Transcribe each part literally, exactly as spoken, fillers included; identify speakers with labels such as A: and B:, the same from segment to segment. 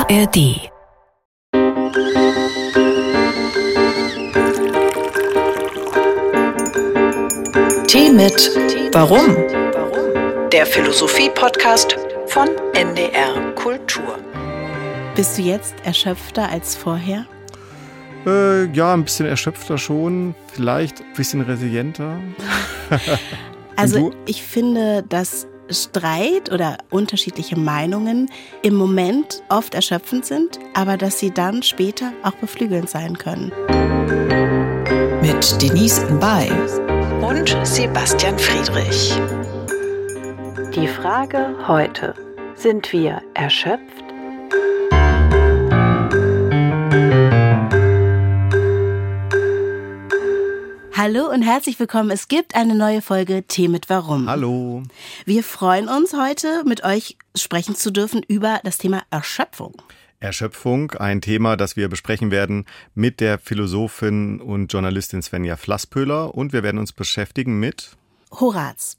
A: A R D. Tee mit Warum? Der Philosophie-Podcast von N D R Kultur.
B: Bist du jetzt erschöpfter als vorher?
C: Äh, ja, ein bisschen erschöpfter schon, vielleicht ein bisschen resilienter.
B: Also ich finde, dass Streit oder unterschiedliche Meinungen im Moment oft erschöpfend sind, aber dass sie dann später auch beflügelnd sein können.
A: Mit Denise Mbay und Sebastian Friedrich. Die Frage heute: Sind wir erschöpft?
B: Hallo und herzlich willkommen. Es gibt eine neue Folge Tee mit Warum.
C: Hallo.
B: Wir freuen uns heute, mit euch sprechen zu dürfen über das Thema Erschöpfung.
C: Erschöpfung, ein Thema, das wir besprechen werden mit der Philosophin und Journalistin Svenja Flasspöhler. Und wir werden uns beschäftigen mit
B: Horaz.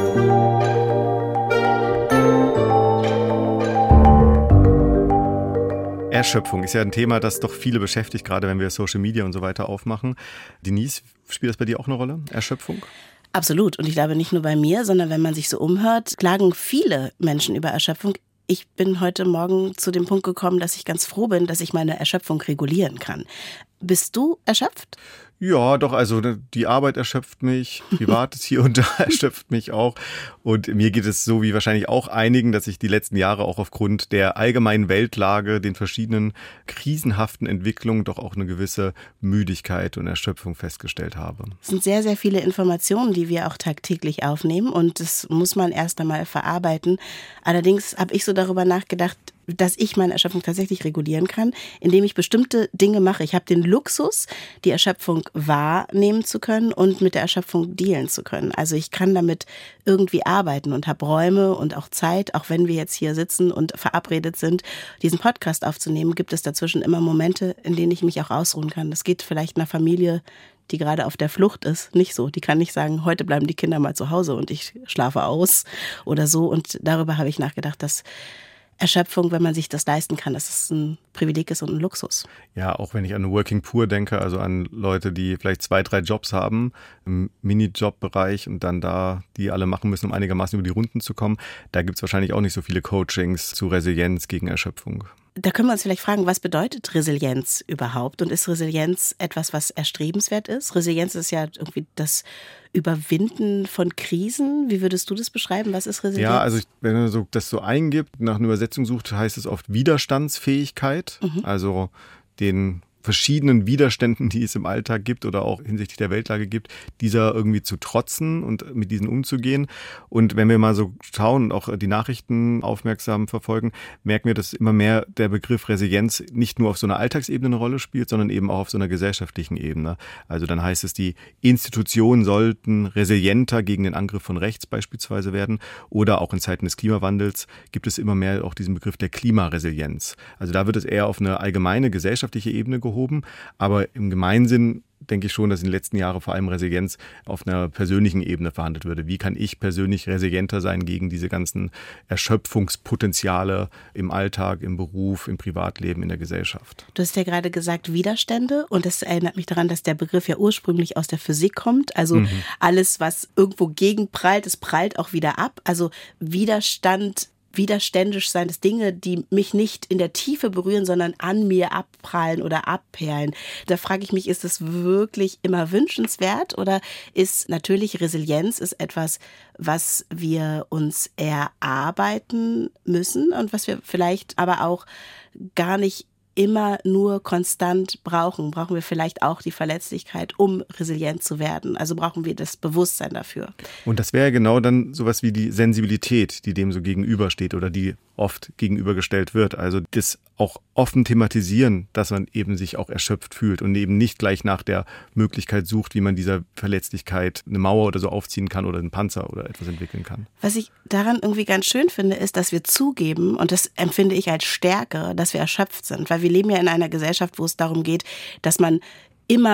C: Erschöpfung ist ja ein Thema, das doch viele beschäftigt, gerade wenn wir Social Media und so weiter aufmachen. Denise, spielt das bei dir auch eine Rolle, Erschöpfung?
B: Absolut. Und ich glaube nicht nur bei mir, sondern wenn man sich so umhört, klagen viele Menschen über Erschöpfung. Ich bin heute Morgen zu dem Punkt gekommen, dass ich ganz froh bin, dass ich meine Erschöpfung regulieren kann. Bist du erschöpft?
C: Ja, doch, also die Arbeit erschöpft mich, Privates hier und da erschöpft mich auch. Und mir geht es so wie wahrscheinlich auch einigen, dass ich die letzten Jahre auch aufgrund der allgemeinen Weltlage, den verschiedenen krisenhaften Entwicklungen doch auch eine gewisse Müdigkeit und Erschöpfung festgestellt habe.
B: Es sind sehr, sehr viele Informationen, die wir auch tagtäglich aufnehmen und das muss man erst einmal verarbeiten. Allerdings habe ich so darüber nachgedacht, dass ich meine Erschöpfung tatsächlich regulieren kann, indem ich bestimmte Dinge mache. Ich habe den Luxus, die Erschöpfung wahrnehmen zu können und mit der Erschöpfung dealen zu können. Also ich kann damit irgendwie arbeiten und habe Räume und auch Zeit, auch wenn wir jetzt hier sitzen und verabredet sind, diesen Podcast aufzunehmen, gibt es dazwischen immer Momente, in denen ich mich auch ausruhen kann. Das geht vielleicht einer Familie, die gerade auf der Flucht ist, nicht so. Die kann nicht sagen, heute bleiben die Kinder mal zu Hause und ich schlafe aus oder so. Und darüber habe ich nachgedacht, dass Erschöpfung, wenn man sich das leisten kann, dass es ein Privileg ist und ein Luxus.
C: Ja, auch wenn ich an Working Poor denke, also an Leute, die vielleicht zwei, drei Jobs haben im Minijob-Bereich und dann da die alle machen müssen, um einigermaßen über die Runden zu kommen, da gibt es wahrscheinlich auch nicht so viele Coachings zu Resilienz gegen Erschöpfung.
B: Da können wir uns vielleicht fragen, was bedeutet Resilienz überhaupt? Und ist Resilienz etwas, was erstrebenswert ist? Resilienz ist ja irgendwie das Überwinden von Krisen. Wie würdest du das beschreiben? Was ist Resilienz?
C: Ja, also ich, wenn man so, das so eingibt, nach einer Übersetzung sucht, heißt es oft Widerstandsfähigkeit. Mhm. Also den verschiedenen Widerständen, die es im Alltag gibt oder auch hinsichtlich der Weltlage gibt, dieser irgendwie zu trotzen und mit diesen umzugehen. Und wenn wir mal so schauen und auch die Nachrichten aufmerksam verfolgen, merken wir, dass immer mehr der Begriff Resilienz nicht nur auf so einer Alltagsebene eine Rolle spielt, sondern eben auch auf so einer gesellschaftlichen Ebene. Also dann heißt es, die Institutionen sollten resilienter gegen den Angriff von rechts beispielsweise werden. Oder auch in Zeiten des Klimawandels gibt es immer mehr auch diesen Begriff der Klimaresilienz. Also da wird es eher auf eine allgemeine gesellschaftliche Ebene gehoben. Aber im Gemeinsinn denke ich schon, dass in den letzten Jahren vor allem Resilienz auf einer persönlichen Ebene verhandelt würde. Wie kann ich persönlich resilienter sein gegen diese ganzen Erschöpfungspotenziale im Alltag, im Beruf, im Privatleben, in der Gesellschaft?
B: Du hast ja gerade gesagt Widerstände und das erinnert mich daran, dass der Begriff ja ursprünglich aus der Physik kommt. Also mhm. alles, was irgendwo gegenprallt, es prallt auch wieder ab. Also Widerstand, widerständisch sein, das Dinge, die mich nicht in der Tiefe berühren, sondern an mir abprallen oder abperlen. Da frage ich mich, ist das wirklich immer wünschenswert oder ist natürlich Resilienz ist etwas, was wir uns erarbeiten müssen und was wir vielleicht aber auch gar nicht immer nur konstant brauchen. Brauchen wir vielleicht auch die Verletzlichkeit, um resilient zu werden. Also brauchen wir das Bewusstsein dafür.
C: Und das wäre genau dann sowas wie die Sensibilität, die dem so gegenübersteht oder die oft gegenübergestellt wird. Also das auch offen thematisieren, dass man eben sich auch erschöpft fühlt und eben nicht gleich nach der Möglichkeit sucht, wie man dieser Verletzlichkeit eine Mauer oder so aufziehen kann oder einen Panzer oder etwas entwickeln kann.
B: Was ich daran irgendwie ganz schön finde, ist, dass wir zugeben, und das empfinde ich als Stärke, dass wir erschöpft sind. Weil wir leben ja in einer Gesellschaft, wo es darum geht, dass man immer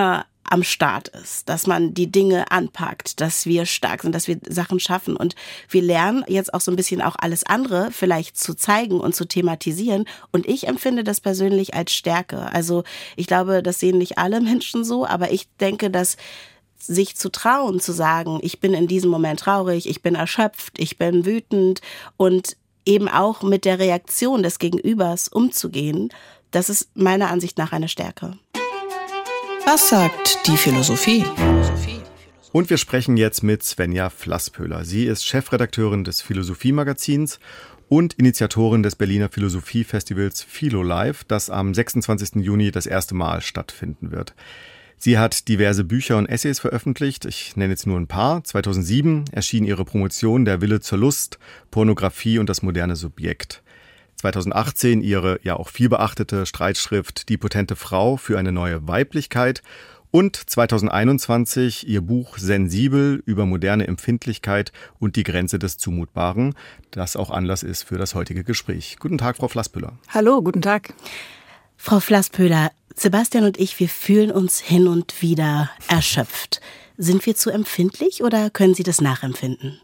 B: am Start ist, dass man die Dinge anpackt, dass wir stark sind, dass wir Sachen schaffen. Und wir lernen jetzt auch so ein bisschen auch alles andere vielleicht zu zeigen und zu thematisieren. Und ich empfinde das persönlich als Stärke. Also ich glaube, das sehen nicht alle Menschen so, aber ich denke, dass sich zu trauen, zu sagen, ich bin in diesem Moment traurig, ich bin erschöpft, ich bin wütend und eben auch mit der Reaktion des Gegenübers umzugehen, das ist meiner Ansicht nach eine Stärke.
A: Was sagt die Philosophie?
C: Und wir sprechen jetzt mit Svenja Flasspöhler. Sie ist Chefredakteurin des Philosophie-Magazins und Initiatorin des Berliner Philosophiefestivals PhiloLive, das am sechsundzwanzigsten Juni das erste Mal stattfinden wird. Sie hat diverse Bücher und Essays veröffentlicht. Ich nenne jetzt nur ein paar. zweitausendsieben erschien ihre Promotion Der Wille zur Lust, Pornografie und das moderne Subjekt. zweitausendachtzehn ihre ja auch vielbeachtete Streitschrift Die potente Frau für eine neue Weiblichkeit und zweitausendeinundzwanzig ihr Buch Sensibel über moderne Empfindlichkeit und die Grenze des Zumutbaren, das auch Anlass ist für das heutige Gespräch. Guten Tag, Frau Flasspöhler.
D: Hallo, guten Tag.
B: Frau Flasspöhler, Sebastian und ich, wir fühlen uns hin und wieder erschöpft. Sind wir zu empfindlich oder können Sie das nachempfinden?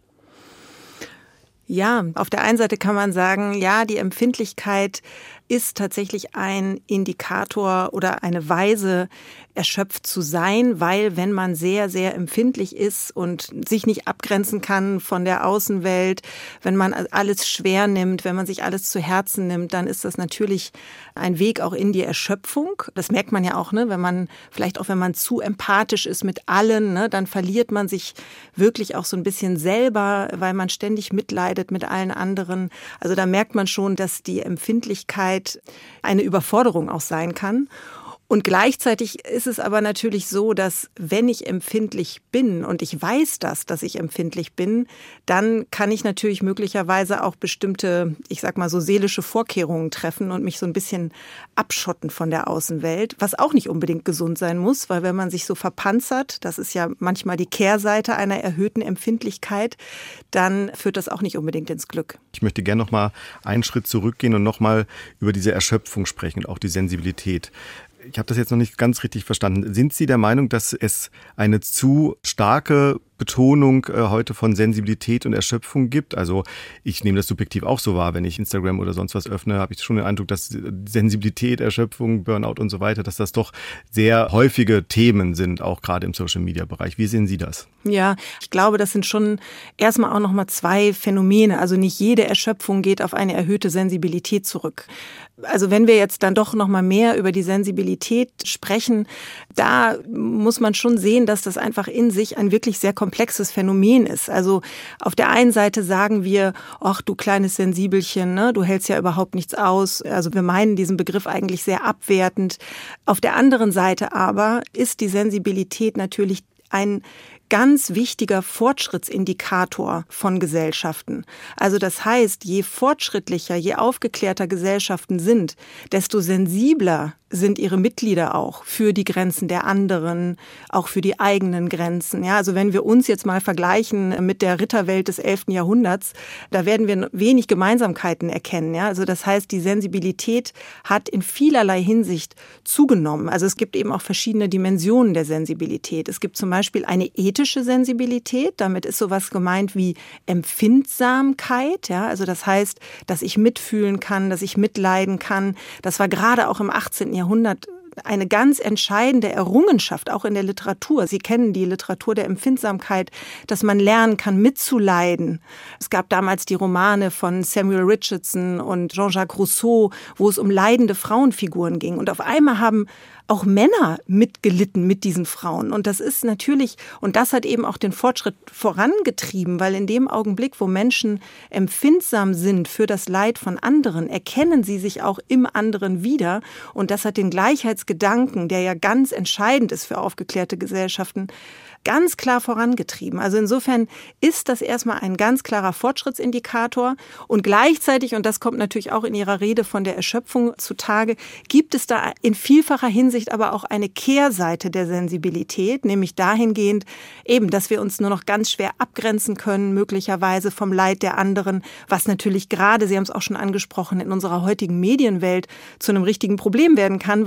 D: Ja, auf der einen Seite kann man sagen, ja, die Empfindlichkeit ist tatsächlich ein Indikator oder eine Weise, erschöpft zu sein, weil wenn man sehr, sehr empfindlich ist und sich nicht abgrenzen kann von der Außenwelt, wenn man alles schwer nimmt, wenn man sich alles zu Herzen nimmt, dann ist das natürlich ein Weg auch in die Erschöpfung. Das merkt man ja auch, ne, wenn man, vielleicht auch wenn man zu empathisch ist mit allen, ne, dann verliert man sich wirklich auch so ein bisschen selber, weil man ständig mitleidet mit allen anderen. Also da merkt man schon, dass die Empfindlichkeit eine Überforderung auch sein kann. Und gleichzeitig ist es aber natürlich so, dass wenn ich empfindlich bin und ich weiß das, dass ich empfindlich bin, dann kann ich natürlich möglicherweise auch bestimmte, ich sag mal so seelische Vorkehrungen treffen und mich so ein bisschen abschotten von der Außenwelt, was auch nicht unbedingt gesund sein muss, weil wenn man sich so verpanzert, das ist ja manchmal die Kehrseite einer erhöhten Empfindlichkeit, dann führt das auch nicht unbedingt ins Glück.
C: Ich möchte gerne noch mal einen Schritt zurückgehen und noch mal über diese Erschöpfung sprechen und auch die Sensibilität. Ich habe das jetzt noch nicht ganz richtig verstanden. Sind Sie der Meinung, dass es eine zu starke Betonung äh, heute von Sensibilität und Erschöpfung gibt? Also ich nehme das subjektiv auch so wahr, wenn ich Instagram oder sonst was öffne, habe ich schon den Eindruck, dass Sensibilität, Erschöpfung, Burnout und so weiter, dass das doch sehr häufige Themen sind, auch gerade im Social-Media-Bereich. Wie sehen Sie das?
D: Ja, ich glaube, das sind schon erstmal auch nochmal zwei Phänomene. Also nicht jede Erschöpfung geht auf eine erhöhte Sensibilität zurück. Also wenn wir jetzt dann doch nochmal mehr über die Sensibilität sprechen, da muss man schon sehen, dass das einfach in sich ein wirklich sehr komplexes Phänomen ist. Also auf der einen Seite sagen wir, ach du kleines Sensibelchen, ne, du hältst ja überhaupt nichts aus. Also wir meinen diesen Begriff eigentlich sehr abwertend. Auf der anderen Seite aber ist die Sensibilität natürlich ein ganz wichtiger Fortschrittsindikator von Gesellschaften. Also das heißt, je fortschrittlicher, je aufgeklärter Gesellschaften sind, desto sensibler sind ihre Mitglieder auch für die Grenzen der anderen, auch für die eigenen Grenzen. Ja, also wenn wir uns jetzt mal vergleichen mit der Ritterwelt des elften Jahrhunderts, da werden wir wenig Gemeinsamkeiten erkennen. Ja, also das heißt, die Sensibilität hat in vielerlei Hinsicht zugenommen. Also es gibt eben auch verschiedene Dimensionen der Sensibilität. Es gibt zum Beispiel eine ethische Sensibilität. Damit ist sowas gemeint wie Empfindsamkeit. Ja, also das heißt, dass ich mitfühlen kann, dass ich mitleiden kann. Das war gerade auch im achtzehnten Jahrhundert eine ganz entscheidende Errungenschaft, auch in der Literatur. Sie kennen die Literatur der Empfindsamkeit, dass man lernen kann, mitzuleiden. Es gab damals die Romane von Samuel Richardson und Jean-Jacques Rousseau, wo es um leidende Frauenfiguren ging. Und auf einmal haben auch Männer mitgelitten mit diesen Frauen. Und das ist natürlich, und das hat eben auch den Fortschritt vorangetrieben, weil in dem Augenblick, wo Menschen empfindsam sind für das Leid von anderen, erkennen sie sich auch im anderen wieder. Und das hat den Gleichheitsgedanken, der ja ganz entscheidend ist für aufgeklärte Gesellschaften, ganz klar vorangetrieben. Also insofern ist das erstmal ein ganz klarer Fortschrittsindikator. Und gleichzeitig, und das kommt natürlich auch in Ihrer Rede von der Erschöpfung zutage, gibt es da in vielfacher Hinsicht aber auch eine Kehrseite der Sensibilität, nämlich dahingehend eben, dass wir uns nur noch ganz schwer abgrenzen können, möglicherweise vom Leid der anderen, was natürlich gerade, Sie haben es auch schon angesprochen, in unserer heutigen Medienwelt zu einem richtigen Problem werden kann, weil anders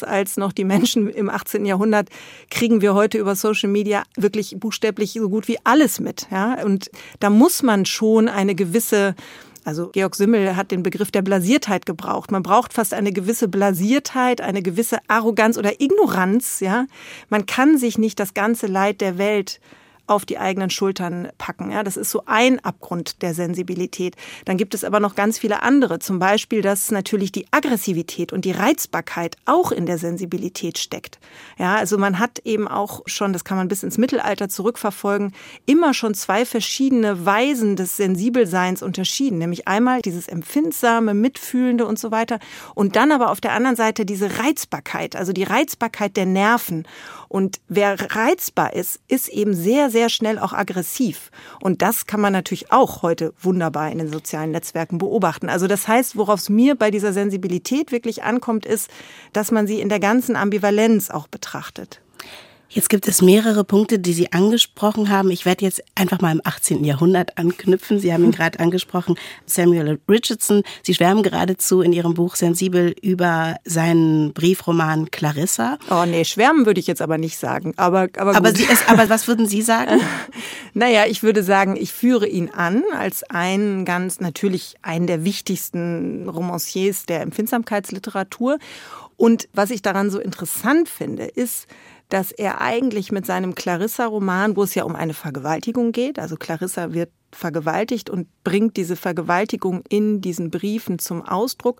D: anders als noch die Menschen im achtzehnten Jahrhundert, kriegen wir heute über Social Media wirklich buchstäblich so gut wie alles mit. Ja? Und da muss man schon eine gewisse, also Georg Simmel hat den Begriff der Blasiertheit gebraucht. Man braucht fast eine gewisse Blasiertheit, eine gewisse Arroganz oder Ignoranz. Ja? Man kann sich nicht das ganze Leid der Welt auf die eigenen Schultern packen. Ja, das ist so ein Abgrund der Sensibilität. Dann gibt es aber noch ganz viele andere. Zum Beispiel, dass natürlich die Aggressivität und die Reizbarkeit auch in der Sensibilität steckt. Ja, also man hat eben auch schon, das kann man bis ins Mittelalter zurückverfolgen, immer schon zwei verschiedene Weisen des Sensibelseins unterschieden. Nämlich einmal dieses empfindsame, mitfühlende und so weiter. Und dann aber auf der anderen Seite diese Reizbarkeit, also die Reizbarkeit der Nerven. Und wer reizbar ist, ist eben sehr, sehr schnell auch aggressiv. Und das kann man natürlich auch heute wunderbar in den sozialen Netzwerken beobachten. Also das heißt, worauf es mir bei dieser Sensibilität wirklich ankommt, ist, dass man sie in der ganzen Ambivalenz auch betrachtet.
B: Jetzt gibt es mehrere Punkte, die Sie angesprochen haben. Ich werde jetzt einfach mal im achtzehnten Jahrhundert anknüpfen. Sie haben ihn gerade angesprochen, Samuel Richardson. Sie schwärmen geradezu in Ihrem Buch sensibel über seinen Briefroman Clarissa.
D: Oh nee, schwärmen würde ich jetzt aber nicht sagen. Aber, aber,
B: aber, Sie, es, aber was würden Sie sagen?
D: Naja, ich würde sagen, ich führe ihn an als einen ganz, natürlich einen der wichtigsten Romanciers der Empfindsamkeitsliteratur. Und was ich daran so interessant finde, ist, dass er eigentlich mit seinem Clarissa-Roman, wo es ja um eine Vergewaltigung geht, also Clarissa wird vergewaltigt und bringt diese Vergewaltigung in diesen Briefen zum Ausdruck.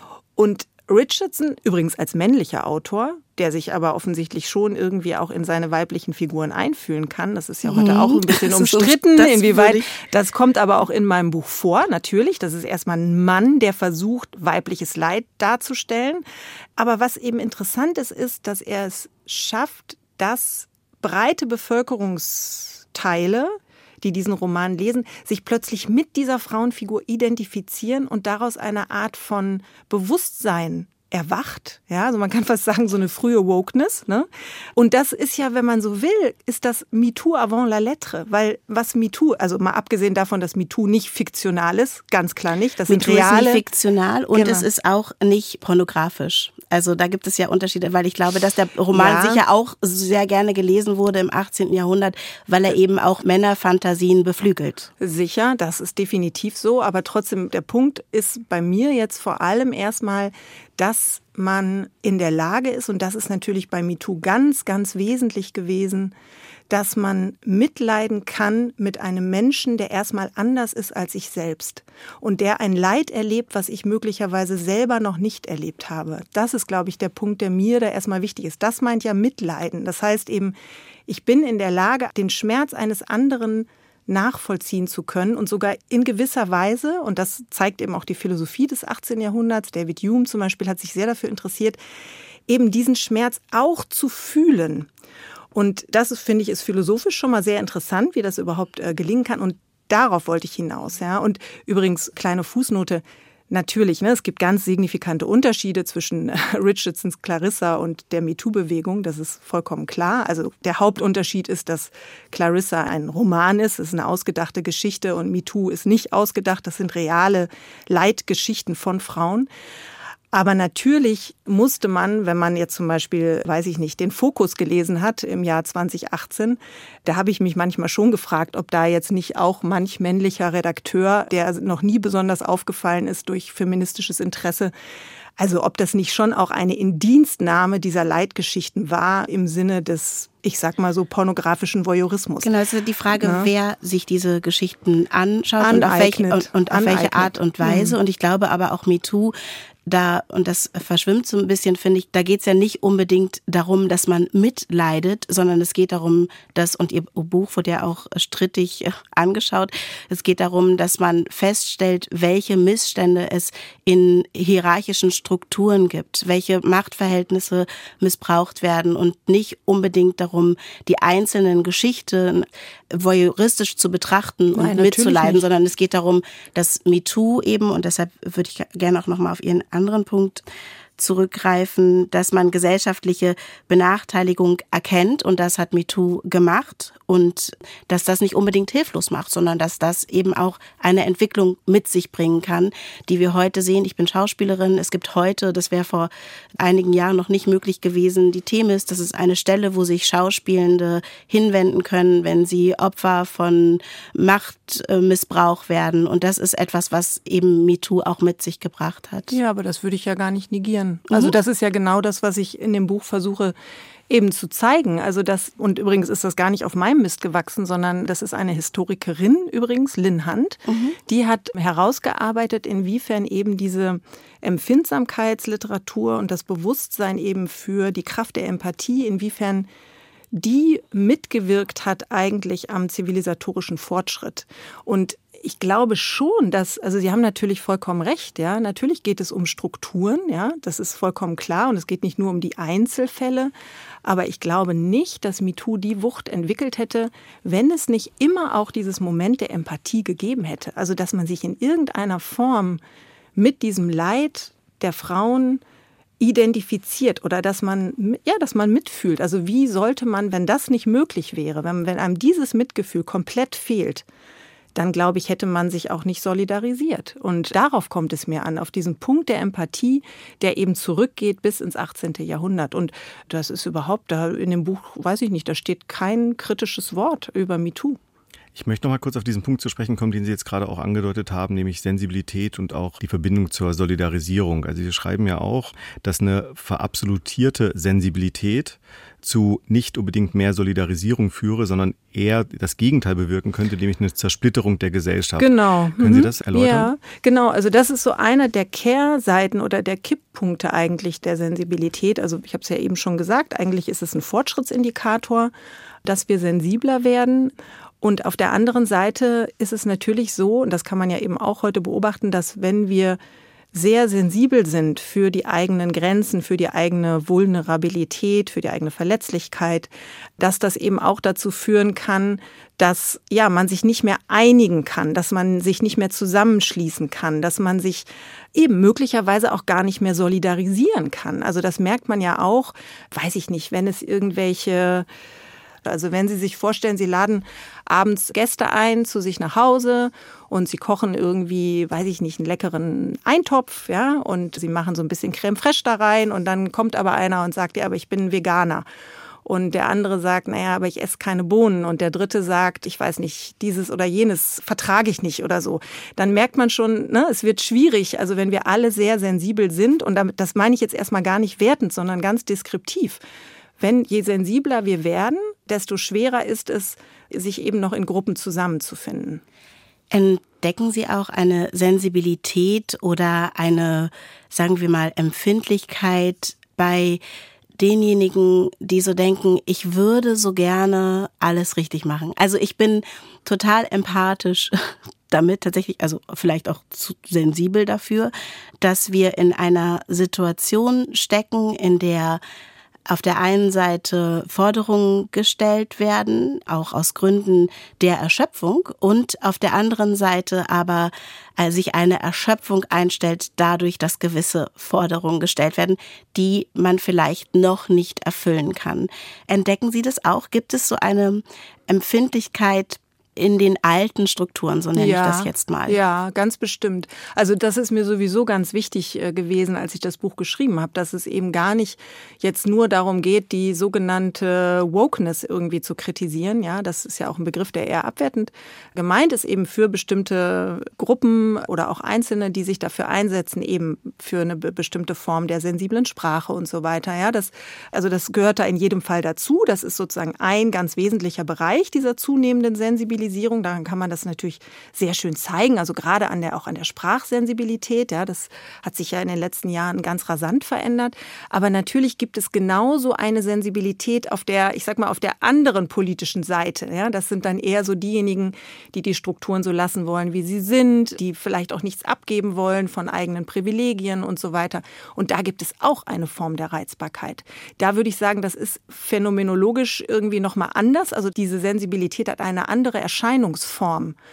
D: Und Richardson, übrigens als männlicher Autor, der sich aber offensichtlich schon irgendwie auch in seine weiblichen Figuren einfühlen kann. Das ist ja heute auch ein bisschen umstritten, das inwieweit. Das kommt aber auch in meinem Buch vor, natürlich. Das ist erstmal ein Mann, der versucht, weibliches Leid darzustellen. Aber was eben interessant ist, ist, dass er es schafft, dass breite Bevölkerungsteile, die diesen Roman lesen, sich plötzlich mit dieser Frauenfigur identifizieren und daraus eine Art von Bewusstsein erwacht. Ja, also man kann fast sagen, so eine frühe Wokeness. Ne? Und das ist ja, wenn man so will, ist das MeToo avant la lettre. Weil was MeToo, also mal abgesehen davon, dass MeToo nicht fiktional ist, ganz klar nicht. Das sind
B: MeToo
D: reale.
B: Ist nicht fiktional und
D: genau.
B: Es ist auch nicht pornografisch. Also da gibt es ja Unterschiede, weil ich glaube, dass der Roman
D: ja.
B: sicher auch sehr gerne gelesen wurde im achtzehnten Jahrhundert, weil er eben auch Männerfantasien beflügelt.
D: Sicher, das ist definitiv so. Aber trotzdem, der Punkt ist bei mir jetzt vor allem erstmal, dass man in der Lage ist, und das ist natürlich bei MeToo ganz, ganz wesentlich gewesen, dass man mitleiden kann mit einem Menschen, der erstmal anders ist als ich selbst und der ein Leid erlebt, was ich möglicherweise selber noch nicht erlebt habe. Das ist, glaube ich, der Punkt, der mir da erstmal wichtig ist. Das meint ja Mitleiden. Das heißt eben, ich bin in der Lage, den Schmerz eines anderen nachvollziehen zu können und sogar in gewisser Weise, und das zeigt eben auch die Philosophie des achtzehnten Jahrhunderts, David Hume zum Beispiel hat sich sehr dafür interessiert, eben diesen Schmerz auch zu fühlen. Und das ist, finde ich, ist philosophisch schon mal sehr interessant, wie das überhaupt äh, gelingen kann. Und darauf wollte ich hinaus. Ja. Und übrigens, kleine Fußnote, natürlich, ne, es gibt ganz signifikante Unterschiede zwischen Richardsons Clarissa und der MeToo-Bewegung, das ist vollkommen klar. Also der Hauptunterschied ist, dass Clarissa ein Roman ist, es ist eine ausgedachte Geschichte und MeToo ist nicht ausgedacht, das sind reale Leidgeschichten von Frauen. Aber natürlich musste man, wenn man jetzt zum Beispiel, weiß ich nicht, den Fokus gelesen hat im Jahr zwanzig achtzehn, da habe ich mich manchmal schon gefragt, ob da jetzt nicht auch manch männlicher Redakteur, der noch nie besonders aufgefallen ist durch feministisches Interesse, also ob das nicht schon auch eine Indienstnahme dieser Leitgeschichten war im Sinne des, ich sag mal so, pornografischen Voyeurismus.
B: Genau, es ist die Frage, ja. wer sich diese Geschichten anschaut
D: Aneignet.
B: und auf welche, und, und auf welche Art und Weise.
D: Mhm.
B: Und ich glaube aber auch MeToo, da, und das verschwimmt so ein bisschen, finde ich, da geht es ja nicht unbedingt darum, dass man mitleidet, sondern es geht darum, dass, und Ihr Buch wurde ja auch strittig angeschaut, es geht darum, dass man feststellt, welche Missstände es in hierarchischen Strukturen gibt, welche Machtverhältnisse missbraucht werden und nicht unbedingt darum, die einzelnen Geschichten voyeuristisch zu betrachten und
D: Nein,
B: mitzuleiden,
D: nicht.
B: sondern es geht darum, dass MeToo eben, und deshalb würde ich gerne auch nochmal auf Ihren anderen Punkt zurückgreifen, dass man gesellschaftliche Benachteiligung erkennt und das hat MeToo gemacht und dass das nicht unbedingt hilflos macht, sondern dass das eben auch eine Entwicklung mit sich bringen kann, die wir heute sehen. Ich bin Schauspielerin, es gibt heute, das wäre vor einigen Jahren noch nicht möglich gewesen, die Themis, das ist eine Stelle, wo sich Schauspielende hinwenden können, wenn sie Opfer von Machtmissbrauch werden und das ist etwas, was eben MeToo auch mit sich gebracht hat.
D: Ja, aber das würde ich ja gar nicht negieren. Also das ist ja genau das, was ich in dem Buch versuche eben zu zeigen. Also das, und übrigens ist das gar nicht auf meinem Mist gewachsen, sondern das ist eine Historikerin übrigens, Lynn Hunt, mhm. die hat herausgearbeitet, inwiefern eben diese Empfindsamkeitsliteratur und das Bewusstsein eben für die Kraft der Empathie, inwiefern die mitgewirkt hat eigentlich am zivilisatorischen Fortschritt. Und ich glaube schon, dass, also Sie haben natürlich vollkommen recht, ja, natürlich geht es um Strukturen, ja, das ist vollkommen klar und es geht nicht nur um die Einzelfälle, aber ich glaube nicht, dass MeToo die Wucht entwickelt hätte, wenn es nicht immer auch dieses Moment der Empathie gegeben hätte. Also, dass man sich in irgendeiner Form mit diesem Leid der Frauen identifiziert oder dass man, ja, dass man mitfühlt. Also wie sollte man, wenn das nicht möglich wäre, wenn, wenn einem dieses Mitgefühl komplett fehlt, dann glaube ich, hätte man sich auch nicht solidarisiert. Und darauf kommt es mir an, auf diesen Punkt der Empathie, der eben zurückgeht bis ins achtzehnten Jahrhundert. Und das ist überhaupt, da in dem Buch, weiß ich nicht, da steht kein kritisches Wort über MeToo.
C: Ich möchte noch mal kurz auf diesen Punkt zu sprechen kommen, den Sie jetzt gerade auch angedeutet haben, nämlich Sensibilität und auch die Verbindung zur Solidarisierung. Also Sie schreiben ja auch, dass eine verabsolutierte Sensibilität zu nicht unbedingt mehr Solidarisierung führe, sondern eher das Gegenteil bewirken könnte, nämlich eine Zersplitterung der Gesellschaft.
D: Genau.
C: Können Sie das erläutern?
D: Ja, genau. Also das ist so einer der Kehrseiten oder der Kipppunkte eigentlich der Sensibilität. Also ich habe es ja eben schon gesagt, eigentlich ist es ein Fortschrittsindikator, dass wir sensibler werden. Und auf der anderen Seite ist es natürlich so, und das kann man ja eben auch heute beobachten, dass wenn wir sehr sensibel sind für die eigenen Grenzen, für die eigene Vulnerabilität, für die eigene Verletzlichkeit, dass das eben auch dazu führen kann, dass ja man sich nicht mehr einigen kann, dass man sich nicht mehr zusammenschließen kann, dass man sich eben möglicherweise auch gar nicht mehr solidarisieren kann. Also das merkt man ja auch, weiß ich nicht, wenn es irgendwelche Also wenn Sie sich vorstellen, Sie laden abends Gäste ein zu sich nach Hause und Sie kochen irgendwie, weiß ich nicht, einen leckeren Eintopf, ja, und Sie machen so ein bisschen Crème fraîche da rein und dann kommt aber einer und sagt, ja, aber ich bin ein Veganer. Und der andere sagt, naja, aber ich esse keine Bohnen. Und der dritte sagt, ich weiß nicht, dieses oder jenes vertrage ich nicht oder so. Dann merkt man schon, ne, es wird schwierig. Also wenn wir alle sehr sensibel sind, und damit, das meine ich jetzt erstmal gar nicht wertend, sondern ganz deskriptiv. Wenn je sensibler wir werden, desto schwerer ist es, sich eben noch in Gruppen zusammenzufinden.
B: Entdecken Sie auch eine Sensibilität oder eine, sagen wir mal, Empfindlichkeit bei denjenigen, die so denken, ich würde so gerne alles richtig machen. Also ich bin total empathisch damit tatsächlich, also vielleicht auch zu sensibel dafür, dass wir in einer Situation stecken, in der auf der einen Seite Forderungen gestellt werden, auch aus Gründen der Erschöpfung, und auf der anderen Seite aber äh, sich eine Erschöpfung einstellt dadurch, dass gewisse Forderungen gestellt werden, die man vielleicht noch nicht erfüllen kann. Entdecken Sie das auch? Gibt es so eine Empfindlichkeit in den alten Strukturen, so nenne
D: ja,
B: ich das jetzt mal.
D: Ja, ganz bestimmt. Also das ist mir sowieso ganz wichtig gewesen, als ich das Buch geschrieben habe, dass es eben gar nicht jetzt nur darum geht, die sogenannte Wokeness irgendwie zu kritisieren. Ja, das ist ja auch ein Begriff, der eher abwertend gemeint ist, eben für bestimmte Gruppen oder auch Einzelne, die sich dafür einsetzen, eben für eine bestimmte Form der sensiblen Sprache und so weiter. Ja, das, also das gehört da in jedem Fall dazu. Das ist sozusagen ein ganz wesentlicher Bereich dieser zunehmenden Sensibilisierung. Daran kann man das natürlich sehr schön zeigen, also gerade an der, auch an der Sprachsensibilität. Ja, das hat sich ja in den letzten Jahren ganz rasant verändert. Aber natürlich gibt es genauso eine Sensibilität auf der, ich sag mal, auf der anderen politischen Seite. Ja, das sind dann eher so diejenigen, die die Strukturen so lassen wollen, wie sie sind, die vielleicht auch nichts abgeben wollen von eigenen Privilegien und so weiter. Und da gibt es auch eine Form der Reizbarkeit. Da würde ich sagen, das ist phänomenologisch irgendwie nochmal anders. Also diese Sensibilität hat eine andere Erscheinungsform.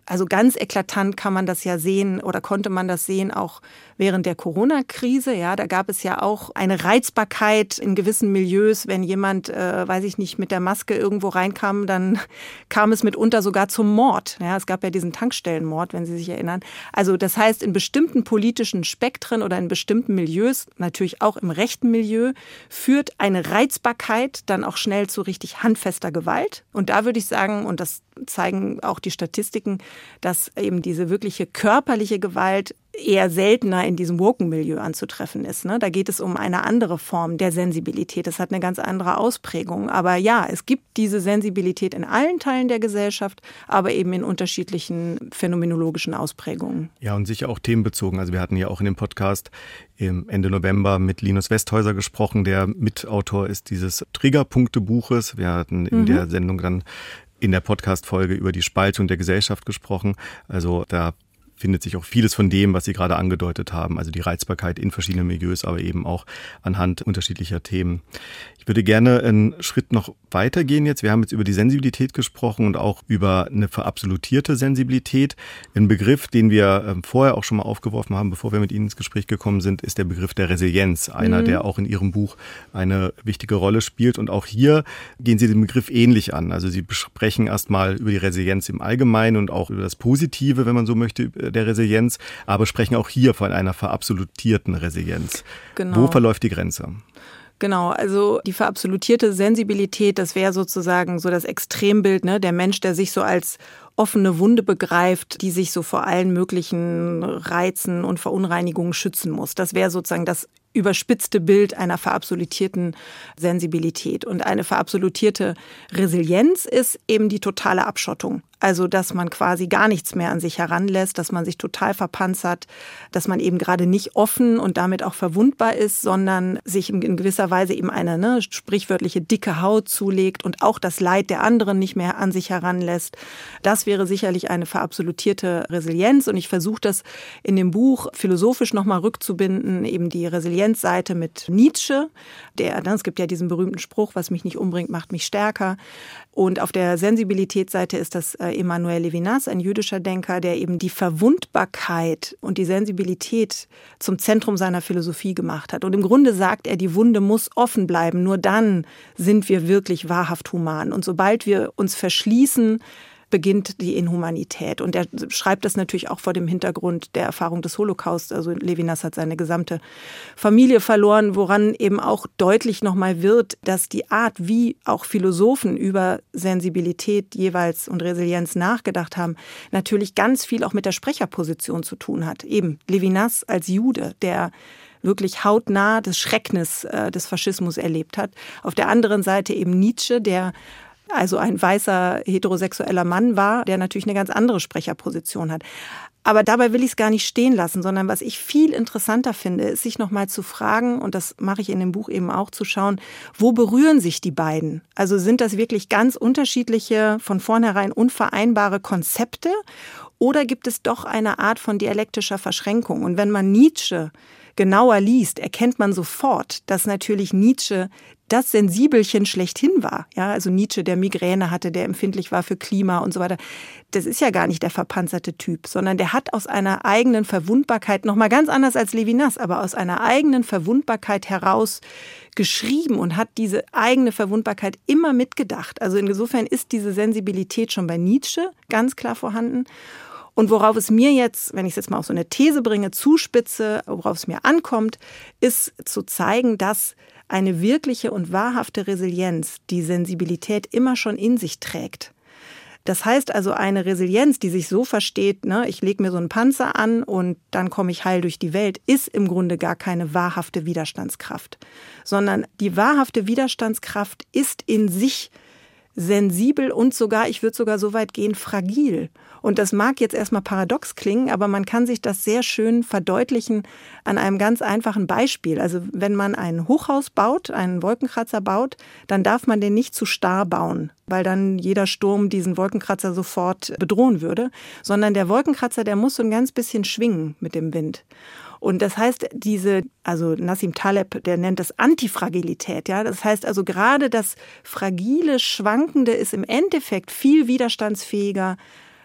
D: Also ganz eklatant kann man das ja sehen oder konnte man das sehen auch während der Corona-Krise. Ja, da gab es ja auch eine Reizbarkeit in gewissen Milieus. Wenn jemand, äh, weiß ich nicht, mit der Maske irgendwo reinkam, dann kam es mitunter sogar zum Mord. Ja, es gab ja diesen Tankstellenmord, wenn Sie sich erinnern. Also das heißt, in bestimmten politischen Spektren oder in bestimmten Milieus, natürlich auch im rechten Milieu, führt eine Reizbarkeit dann auch schnell zu richtig handfester Gewalt. Und da würde ich sagen, und das zeigen auch die Statistiken, dass eben diese wirkliche körperliche Gewalt eher seltener in diesem Woken-Milieu anzutreffen ist. Ne? Da geht es um eine andere Form der Sensibilität. Das hat eine ganz andere Ausprägung. Aber ja, es gibt diese Sensibilität in allen Teilen der Gesellschaft, aber eben in unterschiedlichen phänomenologischen Ausprägungen.
C: Ja, und sicher auch themenbezogen. Also wir hatten ja auch in dem Podcast im Ende November mit Linus Westhäuser gesprochen, der Mitautor ist dieses Triggerpunkte-Buches. Wir hatten in mhm. der Sendung dann in der Podcast-Folge über die Spaltung der Gesellschaft gesprochen. Also da findet sich auch vieles von dem, was Sie gerade angedeutet haben, also die Reizbarkeit in verschiedenen Milieus, aber eben auch anhand unterschiedlicher Themen. Ich würde gerne einen Schritt noch weitergehen jetzt. Wir haben jetzt über die Sensibilität gesprochen und auch über eine verabsolutierte Sensibilität. Ein Begriff, den wir vorher auch schon mal aufgeworfen haben, bevor wir mit Ihnen ins Gespräch gekommen sind, ist der Begriff der Resilienz. Einer, mhm. der auch in Ihrem Buch eine wichtige Rolle spielt. Und auch hier gehen Sie den Begriff ähnlich an. Also Sie besprechen erstmal über die Resilienz im Allgemeinen und auch über das Positive, wenn man so möchte, der Resilienz, aber sprechen auch hier von einer verabsolutierten Resilienz. Genau. Wo verläuft die Grenze?
D: Genau, also die verabsolutierte Sensibilität, das wäre sozusagen so das Extrembild, ne? Der Mensch, der sich so als offene Wunde begreift, die sich so vor allen möglichen Reizen und Verunreinigungen schützen muss. Das wäre sozusagen das überspitzte Bild einer verabsolutierten Sensibilität. Und eine verabsolutierte Resilienz ist eben die totale Abschottung. Also, dass man quasi gar nichts mehr an sich heranlässt, dass man sich total verpanzert, dass man eben gerade nicht offen und damit auch verwundbar ist, sondern sich in gewisser Weise eben eine ne, sprichwörtliche dicke Haut zulegt und auch das Leid der anderen nicht mehr an sich heranlässt. Das wäre sicherlich eine verabsolutierte Resilienz. Und ich versuche das in dem Buch philosophisch nochmal rückzubinden, eben die Resilienzseite mit Nietzsche. Der, es gibt ja diesen berühmten Spruch, was mich nicht umbringt, macht mich stärker. Und auf der Sensibilitätsseite ist das Emmanuel Levinas, ein jüdischer Denker, der eben die Verwundbarkeit und die Sensibilität zum Zentrum seiner Philosophie gemacht hat. Und im Grunde sagt er, die Wunde muss offen bleiben. Nur dann sind wir wirklich wahrhaft human. Und sobald wir uns verschließen, beginnt die Inhumanität. Und er schreibt das natürlich auch vor dem Hintergrund der Erfahrung des Holocaust. Also Levinas hat seine gesamte Familie verloren, woran eben auch deutlich nochmal wird, dass die Art, wie auch Philosophen über Sensibilität jeweils und Resilienz nachgedacht haben, natürlich ganz viel auch mit der Sprecherposition zu tun hat. Eben Levinas als Jude, der wirklich hautnah das Schrecknis äh, des Faschismus erlebt hat. Auf der anderen Seite eben Nietzsche, der also ein weißer heterosexueller Mann war, der natürlich eine ganz andere Sprecherposition hat. Aber dabei will ich es gar nicht stehen lassen, sondern was ich viel interessanter finde, ist sich nochmal zu fragen, und das mache ich in dem Buch eben auch, zu schauen, wo berühren sich die beiden? Also sind das wirklich ganz unterschiedliche, von vornherein unvereinbare Konzepte, oder gibt es doch eine Art von dialektischer Verschränkung? Und wenn man Nietzsche genauer liest, erkennt man sofort, dass natürlich Nietzsche das Sensibelchen schlechthin war. Ja, also Nietzsche, der Migräne hatte, der empfindlich war für Klima und so weiter. Das ist ja gar nicht der verpanzerte Typ, sondern der hat aus einer eigenen Verwundbarkeit, nochmal ganz anders als Levinas, aber aus einer eigenen Verwundbarkeit heraus geschrieben und hat diese eigene Verwundbarkeit immer mitgedacht. Also insofern ist diese Sensibilität schon bei Nietzsche ganz klar vorhanden. Und worauf es mir jetzt, wenn ich es jetzt mal auf so eine These bringe, zuspitze, worauf es mir ankommt, ist zu zeigen, dass eine wirkliche und wahrhafte Resilienz die Sensibilität immer schon in sich trägt. Das heißt also, eine Resilienz, die sich so versteht, ne, ich lege mir so einen Panzer an und dann komme ich heil durch die Welt, ist im Grunde gar keine wahrhafte Widerstandskraft. Sondern die wahrhafte Widerstandskraft ist in sich sensibel und sogar, ich würde sogar so weit gehen, fragil. Und das mag jetzt erstmal paradox klingen, aber man kann sich das sehr schön verdeutlichen an einem ganz einfachen Beispiel. Also wenn man ein Hochhaus baut, einen Wolkenkratzer baut, dann darf man den nicht zu starr bauen, weil dann jeder Sturm diesen Wolkenkratzer sofort bedrohen würde, sondern der Wolkenkratzer, der muss so ein ganz bisschen schwingen mit dem Wind. Und das heißt, diese, also Nassim Taleb, der nennt das Antifragilität, ja. Das heißt also, gerade das fragile, Schwankende ist im Endeffekt viel widerstandsfähiger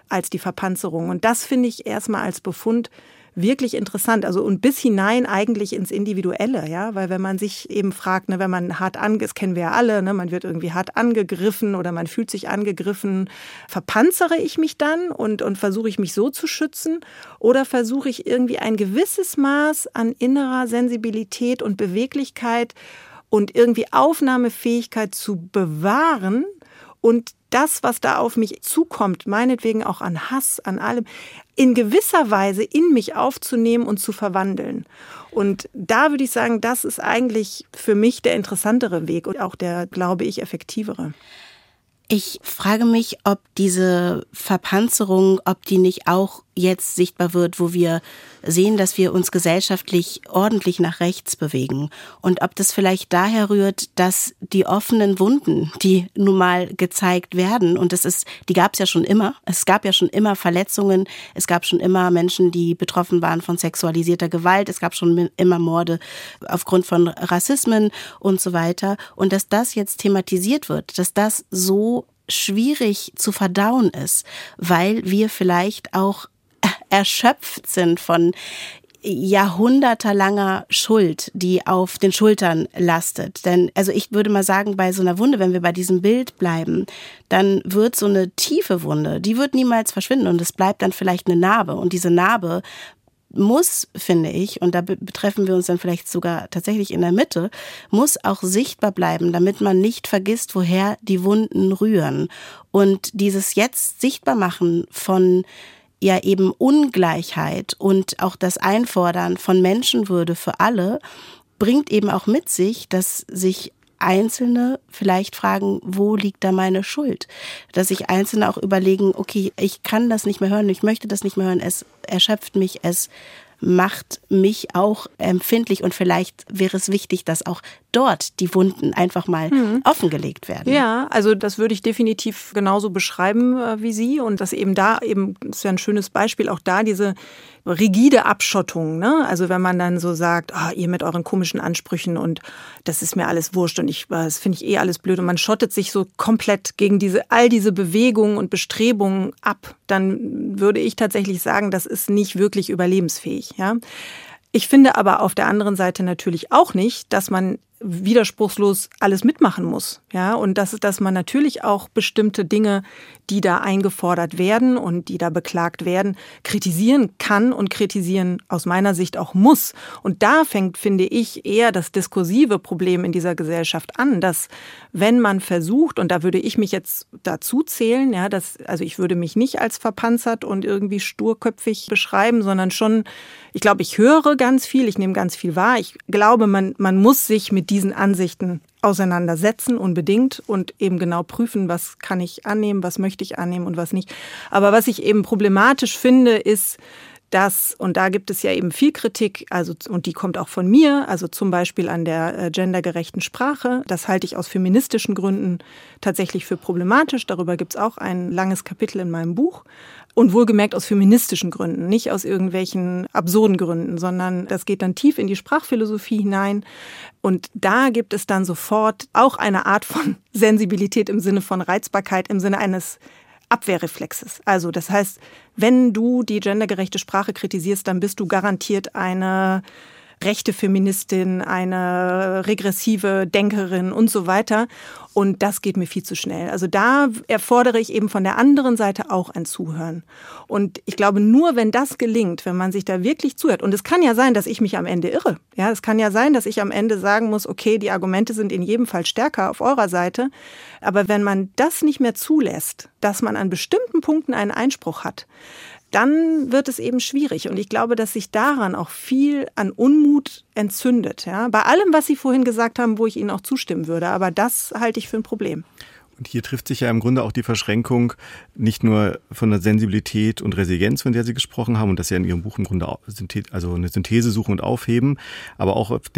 D: als die Verpanzerung. Und das finde ich erstmal als Befund wirklich interessant, also und bis hinein eigentlich ins Individuelle, ja, weil wenn man sich eben fragt, ne, wenn man hart ange, das kennen wir ja alle, ne, man wird irgendwie hart angegriffen oder man fühlt sich angegriffen, verpanzere ich mich dann und, und versuche ich mich so zu schützen oder versuche ich irgendwie ein gewisses Maß an innerer Sensibilität und Beweglichkeit und irgendwie Aufnahmefähigkeit zu bewahren und das, was da auf mich zukommt, meinetwegen auch an Hass, an allem, in gewisser Weise in mich aufzunehmen und zu verwandeln. Und da würde ich sagen, das ist eigentlich für mich der interessantere Weg und auch der, glaube ich, effektivere.
B: Ich frage mich, ob diese Verpanzerung, ob die nicht auch jetzt sichtbar wird, wo wir sehen, dass wir uns gesellschaftlich ordentlich nach rechts bewegen. Und ob das vielleicht daher rührt, dass die offenen Wunden, die nun mal gezeigt werden, und das ist, die gab es ja schon immer. Es gab ja schon immer Verletzungen. Es gab schon immer Menschen, die betroffen waren von sexualisierter Gewalt. Es gab schon immer Morde aufgrund von Rassismen und so weiter. Und dass das jetzt thematisiert wird, dass das so schwierig zu verdauen ist, weil wir vielleicht auch erschöpft sind von jahrhundertelanger Schuld, die auf den Schultern lastet. Denn, also ich würde mal sagen, bei so einer Wunde, wenn wir bei diesem Bild bleiben, dann wird so eine tiefe Wunde, die wird niemals verschwinden und es bleibt dann vielleicht eine Narbe. Und diese Narbe muss, finde ich, und da betreffen wir uns dann vielleicht sogar tatsächlich in der Mitte, muss auch sichtbar bleiben, damit man nicht vergisst, woher die Wunden rühren. Und dieses jetzt sichtbar machen von ja eben Ungleichheit und auch das Einfordern von Menschenwürde für alle bringt eben auch mit sich, dass sich Einzelne vielleicht fragen, wo liegt da meine Schuld? Dass sich Einzelne auch überlegen, okay, ich kann das nicht mehr hören, ich möchte das nicht mehr hören, es erschöpft mich, es macht mich auch empfindlich und vielleicht wäre es wichtig, dass auch dort die Wunden einfach mal mhm. offengelegt werden.
D: Ja, also das würde ich definitiv genauso beschreiben wie Sie und dass eben da eben, das ist ja ein schönes Beispiel, auch da diese rigide Abschottung, ne? Also wenn man dann so sagt, oh, ihr mit euren komischen Ansprüchen und das ist mir alles wurscht und ich, das finde ich eh alles blöd und man schottet sich so komplett gegen diese, all diese Bewegungen und Bestrebungen ab, dann würde ich tatsächlich sagen, das ist nicht wirklich überlebensfähig, ja. Ich finde aber auf der anderen Seite natürlich auch nicht, dass man widerspruchslos alles mitmachen muss, ja, und dass, dass man natürlich auch bestimmte Dinge, die da eingefordert werden und die da beklagt werden, kritisieren kann und kritisieren aus meiner Sicht auch muss. Und da fängt, finde ich, eher das diskursive Problem in dieser Gesellschaft an, dass wenn man versucht, und da würde ich mich jetzt dazu zählen, ja, dass, also ich würde mich nicht als verpanzert und irgendwie sturköpfig beschreiben, sondern schon, ich glaube, ich höre ganz viel, ich nehme ganz viel wahr. Ich glaube, man, man muss sich mit diesen Ansichten auseinandersetzen, unbedingt, und eben genau prüfen, was kann ich annehmen, was möchte ich annehmen und was nicht. Aber was ich eben problematisch finde, ist, dass, und da gibt es ja eben viel Kritik, also und die kommt auch von mir, also zum Beispiel an der äh, gendergerechten Sprache. Das halte ich aus feministischen Gründen tatsächlich für problematisch. Darüber gibt es auch ein langes Kapitel in meinem Buch. Und wohlgemerkt aus feministischen Gründen, nicht aus irgendwelchen absurden Gründen, sondern das geht dann tief in die Sprachphilosophie hinein. Und da gibt es dann sofort auch eine Art von Sensibilität im Sinne von Reizbarkeit, im Sinne eines Abwehrreflexes. Also das heißt, wenn du die gendergerechte Sprache kritisierst, dann bist du garantiert eine rechte Feministin, eine regressive Denkerin und so weiter. Und das geht mir viel zu schnell. Also da erfordere ich eben von der anderen Seite auch ein Zuhören. Und ich glaube, nur wenn das gelingt, wenn man sich da wirklich zuhört, und es kann ja sein, dass ich mich am Ende irre. Ja, es kann ja sein, dass ich am Ende sagen muss, okay, die Argumente sind in jedem Fall stärker auf eurer Seite. Aber wenn man das nicht mehr zulässt, dass man an bestimmten Punkten einen Einspruch hat, dann wird es eben schwierig. Und ich glaube, dass sich daran auch viel an Unmut entzündet. Ja? Bei allem, was Sie vorhin gesagt haben, wo ich Ihnen auch zustimmen würde. Aber das halte ich für ein Problem.
C: Und hier trifft sich ja im Grunde auch die Verschränkung nicht nur von der Sensibilität und Resilienz, von der Sie gesprochen haben, und das ja in Ihrem Buch im Grunde also eine Synthese suchen und aufheben, aber auch auf dem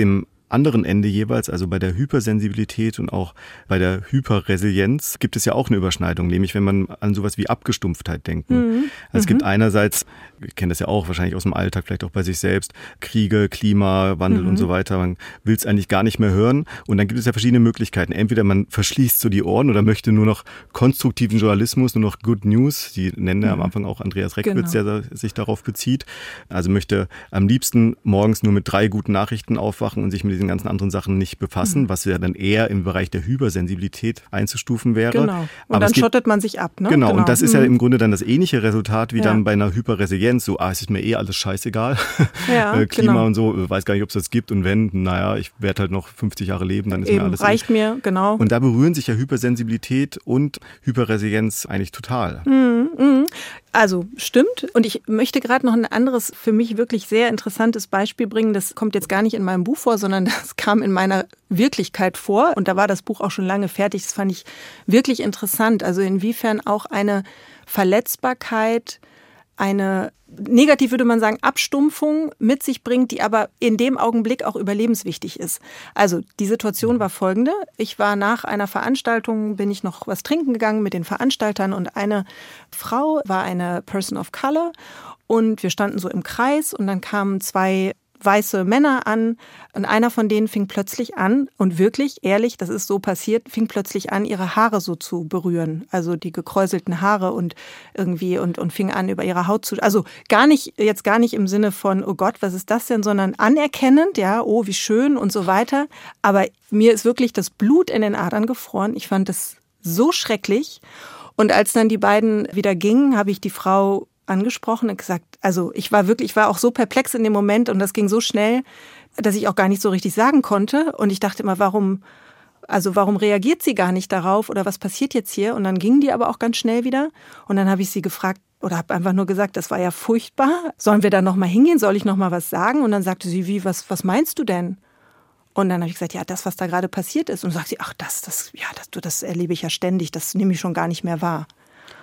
C: anderen Ende jeweils, also bei der Hypersensibilität und auch bei der Hyperresilienz, gibt es ja auch eine Überschneidung, nämlich wenn man an sowas wie Abgestumpftheit denkt. Mhm. Also es gibt einerseits, ich kenne das ja auch wahrscheinlich aus dem Alltag, vielleicht auch bei sich selbst, Kriege, Klimawandel mhm. und so weiter. Man will es eigentlich gar nicht mehr hören. Und dann gibt es ja verschiedene Möglichkeiten. Entweder man verschließt so die Ohren oder möchte nur noch konstruktiven Journalismus, nur noch Good News. Die nennen ja mhm. am Anfang auch Andreas Reckwitz, genau. der sich darauf bezieht. Also möchte am liebsten morgens nur mit drei guten Nachrichten aufwachen und sich mit diesen ganzen anderen Sachen nicht befassen, mhm. was ja dann eher im Bereich der Hypersensibilität einzustufen wäre.
D: Genau. Und
C: Aber
D: dann
C: gibt,
D: schottet man sich ab. Ne?
C: Genau.
D: genau.
C: Und das ist mhm. ja im Grunde dann das ähnliche Resultat wie
D: ja.
C: dann bei einer Hyperresilienz. So, ah, es ist mir eh alles scheißegal.
D: Ja,
C: Klima
D: genau.
C: und so, weiß gar nicht, ob es das gibt. Und wenn, naja, ich werde halt noch fünfzig Jahre leben, dann ist
D: Eben,
C: mir alles
D: reicht
C: eh.
D: mir, genau.
C: Und da berühren sich ja Hypersensibilität und Hyperresilienz eigentlich total.
D: Mhm, mhm. Also stimmt. Und ich möchte gerade noch ein anderes, für mich wirklich sehr interessantes Beispiel bringen. Das kommt jetzt gar nicht in meinem Buch vor, sondern das kam in meiner Wirklichkeit vor. Und da war das Buch auch schon lange fertig. Das fand ich wirklich interessant. Also inwiefern auch eine Verletzbarkeit, eine negativ würde man sagen Abstumpfung mit sich bringt, die aber in dem Augenblick auch überlebenswichtig ist. Also die Situation war folgende. Ich war nach einer Veranstaltung, bin ich noch was trinken gegangen mit den Veranstaltern und eine Frau war eine Person of Color und wir standen so im Kreis und dann kamen zwei weiße Männer an und einer von denen fing plötzlich an und wirklich, ehrlich, das ist so passiert, fing plötzlich an, ihre Haare so zu berühren, also die gekräuselten Haare und irgendwie und, und fing an, über ihre Haut zu, also gar nicht, jetzt gar nicht im Sinne von, oh Gott, was ist das denn, sondern anerkennend, ja, oh, wie schön und so weiter, aber mir ist wirklich das Blut in den Adern gefroren, ich fand das so schrecklich und als dann die beiden wieder gingen, habe ich die Frau angesprochen und gesagt, also ich war wirklich, ich war auch so perplex in dem Moment und das ging so schnell, dass ich auch gar nicht so richtig sagen konnte und ich dachte immer, warum, also warum reagiert sie gar nicht darauf oder was passiert jetzt hier? Und dann gingen die aber auch ganz schnell wieder und dann habe ich sie gefragt oder habe einfach nur gesagt, das war ja furchtbar, sollen wir da nochmal hingehen, soll ich nochmal was sagen? Und dann sagte sie, wie, was, was meinst du denn? Und dann habe ich gesagt, ja, das, was da gerade passiert ist. Und sagt sie, ach, das, das, ja, das, das erlebe ich ja ständig, das nehme ich schon gar nicht mehr wahr.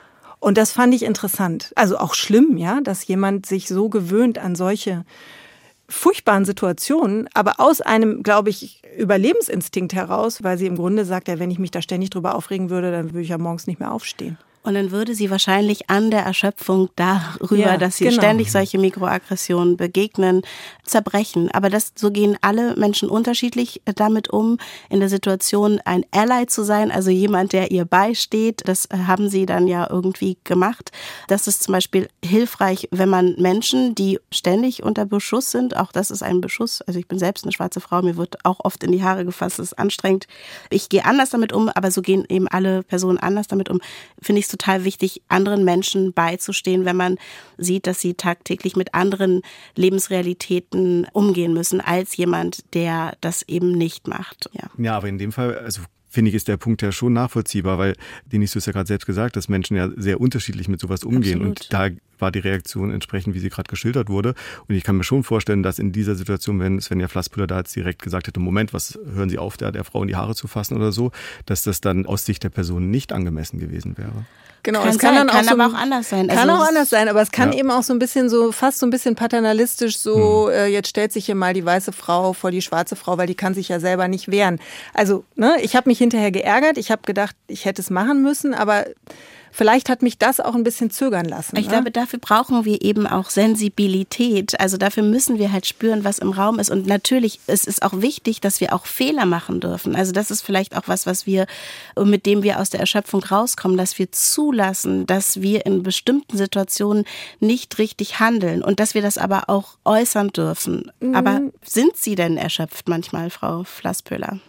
D: Und das fand ich interessant. Also auch schlimm, ja, dass jemand sich so gewöhnt an solche furchtbaren Situationen, aber aus einem, glaube ich, Überlebensinstinkt heraus, weil sie im Grunde sagt, ja, wenn ich mich da ständig drüber aufregen würde, dann würde ich ja morgens nicht mehr aufstehen.
B: Und dann würde sie wahrscheinlich an der Erschöpfung darüber,
D: ja,
B: dass sie
D: genau.
B: ständig solche Mikroaggressionen begegnen, zerbrechen. Aber das, so gehen alle Menschen unterschiedlich damit um, in der Situation ein Ally zu sein, also jemand, der ihr beisteht. Das haben sie dann ja irgendwie gemacht. Das ist zum Beispiel hilfreich, wenn man Menschen, die ständig unter Beschuss sind, auch das ist ein Beschuss, also ich bin selbst eine schwarze Frau, mir wird auch oft in die Haare gefasst, das ist anstrengend. Ich gehe anders damit um, aber so gehen eben alle Personen anders damit um. Finde ich es total wichtig, anderen Menschen beizustehen, wenn man sieht, dass sie tagtäglich mit anderen Lebensrealitäten umgehen müssen, als jemand, der das eben nicht macht. Ja,
C: ja, aber in dem Fall, also finde ich, ist der Punkt ja schon nachvollziehbar, weil, Denise, du hast ja gerade selbst gesagt, dass Menschen ja sehr unterschiedlich mit sowas umgehen. Absolut. Und da war die Reaktion entsprechend, wie sie gerade geschildert wurde. Und ich kann mir schon vorstellen, dass in dieser Situation, wenn Svenja Flasspüller da jetzt direkt gesagt hätte, Moment, was hören Sie auf, der, der Frau in die Haare zu fassen oder so, dass das dann aus Sicht der Person nicht angemessen gewesen wäre.
D: Genau,
B: kann
D: es kann
B: sein,
D: dann auch,
B: kann
D: so,
B: aber auch anders sein.
D: Kann
B: also
D: auch anders sein, aber es kann
C: ja.
D: eben auch so ein bisschen so, fast so ein bisschen paternalistisch so, hm. äh, jetzt stellt sich hier mal die weiße Frau vor die schwarze Frau, weil die kann sich ja selber nicht wehren. Also, ne, ich habe mich hinterher geärgert, ich habe gedacht, ich hätte es machen müssen, aber vielleicht hat mich das auch ein bisschen zögern lassen.
B: Ich
D: ne?
B: glaube, dafür brauchen wir eben auch Sensibilität. Also dafür müssen wir halt spüren, was im Raum ist. Und natürlich ist es auch wichtig, dass wir auch Fehler machen dürfen. Also das ist vielleicht auch was, was wir, mit dem wir aus der Erschöpfung rauskommen, dass wir zulassen, dass wir in bestimmten Situationen nicht richtig handeln und dass wir das aber auch äußern dürfen. Mhm. Aber sind Sie denn erschöpft manchmal, Frau Flasspöhler?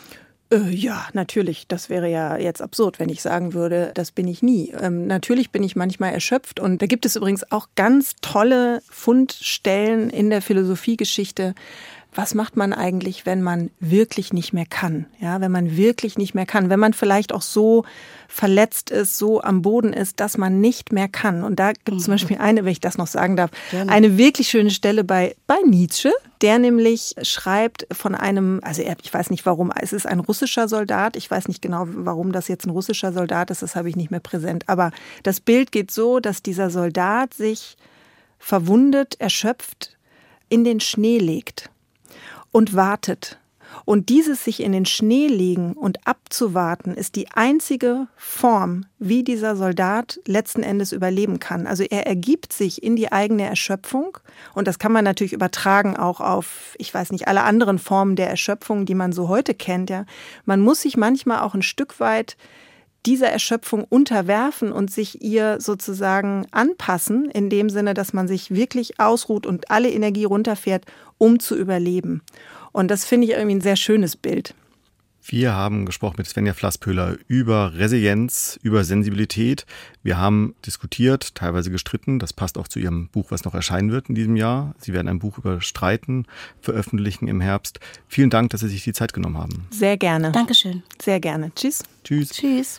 D: Ja, natürlich. Das wäre ja jetzt absurd, wenn ich sagen würde, das bin ich nie. Ähm, natürlich bin ich manchmal erschöpft. Und da gibt es übrigens auch ganz tolle Fundstellen in der Philosophiegeschichte. Was macht man eigentlich, wenn man wirklich nicht mehr kann? Ja, wenn man wirklich nicht mehr kann. Wenn man vielleicht auch so verletzt ist, so am Boden ist, dass man nicht mehr kann. Und da gibt es zum Beispiel eine, wenn ich das noch sagen darf, Gerne. eine wirklich schöne Stelle bei, bei Nietzsche, der nämlich schreibt von einem, also er, ich weiß nicht warum, es ist ein russischer Soldat. Ich weiß nicht genau, warum das jetzt ein russischer Soldat ist, das habe ich nicht mehr präsent. Aber das Bild geht so, dass dieser Soldat sich verwundet, erschöpft in den Schnee legt und wartet. Und dieses sich in den Schnee legen und abzuwarten, ist die einzige Form, wie dieser Soldat letzten Endes überleben kann. Also er ergibt sich in die eigene Erschöpfung. Und das kann man natürlich übertragen auch auf, ich weiß nicht, alle anderen Formen der Erschöpfung, die man so heute kennt. Ja. Man muss sich manchmal auch ein Stück weit dieser Erschöpfung unterwerfen und sich ihr sozusagen anpassen, in dem Sinne, dass man sich wirklich ausruht und alle Energie runterfährt, um zu überleben. Und das finde ich irgendwie ein sehr schönes Bild.
C: Wir haben gesprochen mit Svenja Flasspöhler über Resilienz, über Sensibilität. Wir haben diskutiert, teilweise gestritten. Das passt auch zu ihrem Buch, was noch erscheinen wird in diesem Jahr. Sie werden ein Buch über Streiten veröffentlichen im Herbst. Vielen Dank, dass Sie sich die Zeit genommen haben.
D: Sehr gerne.
B: Dankeschön.
D: Sehr gerne. Tschüss.
C: Tschüss.
B: Tschüss.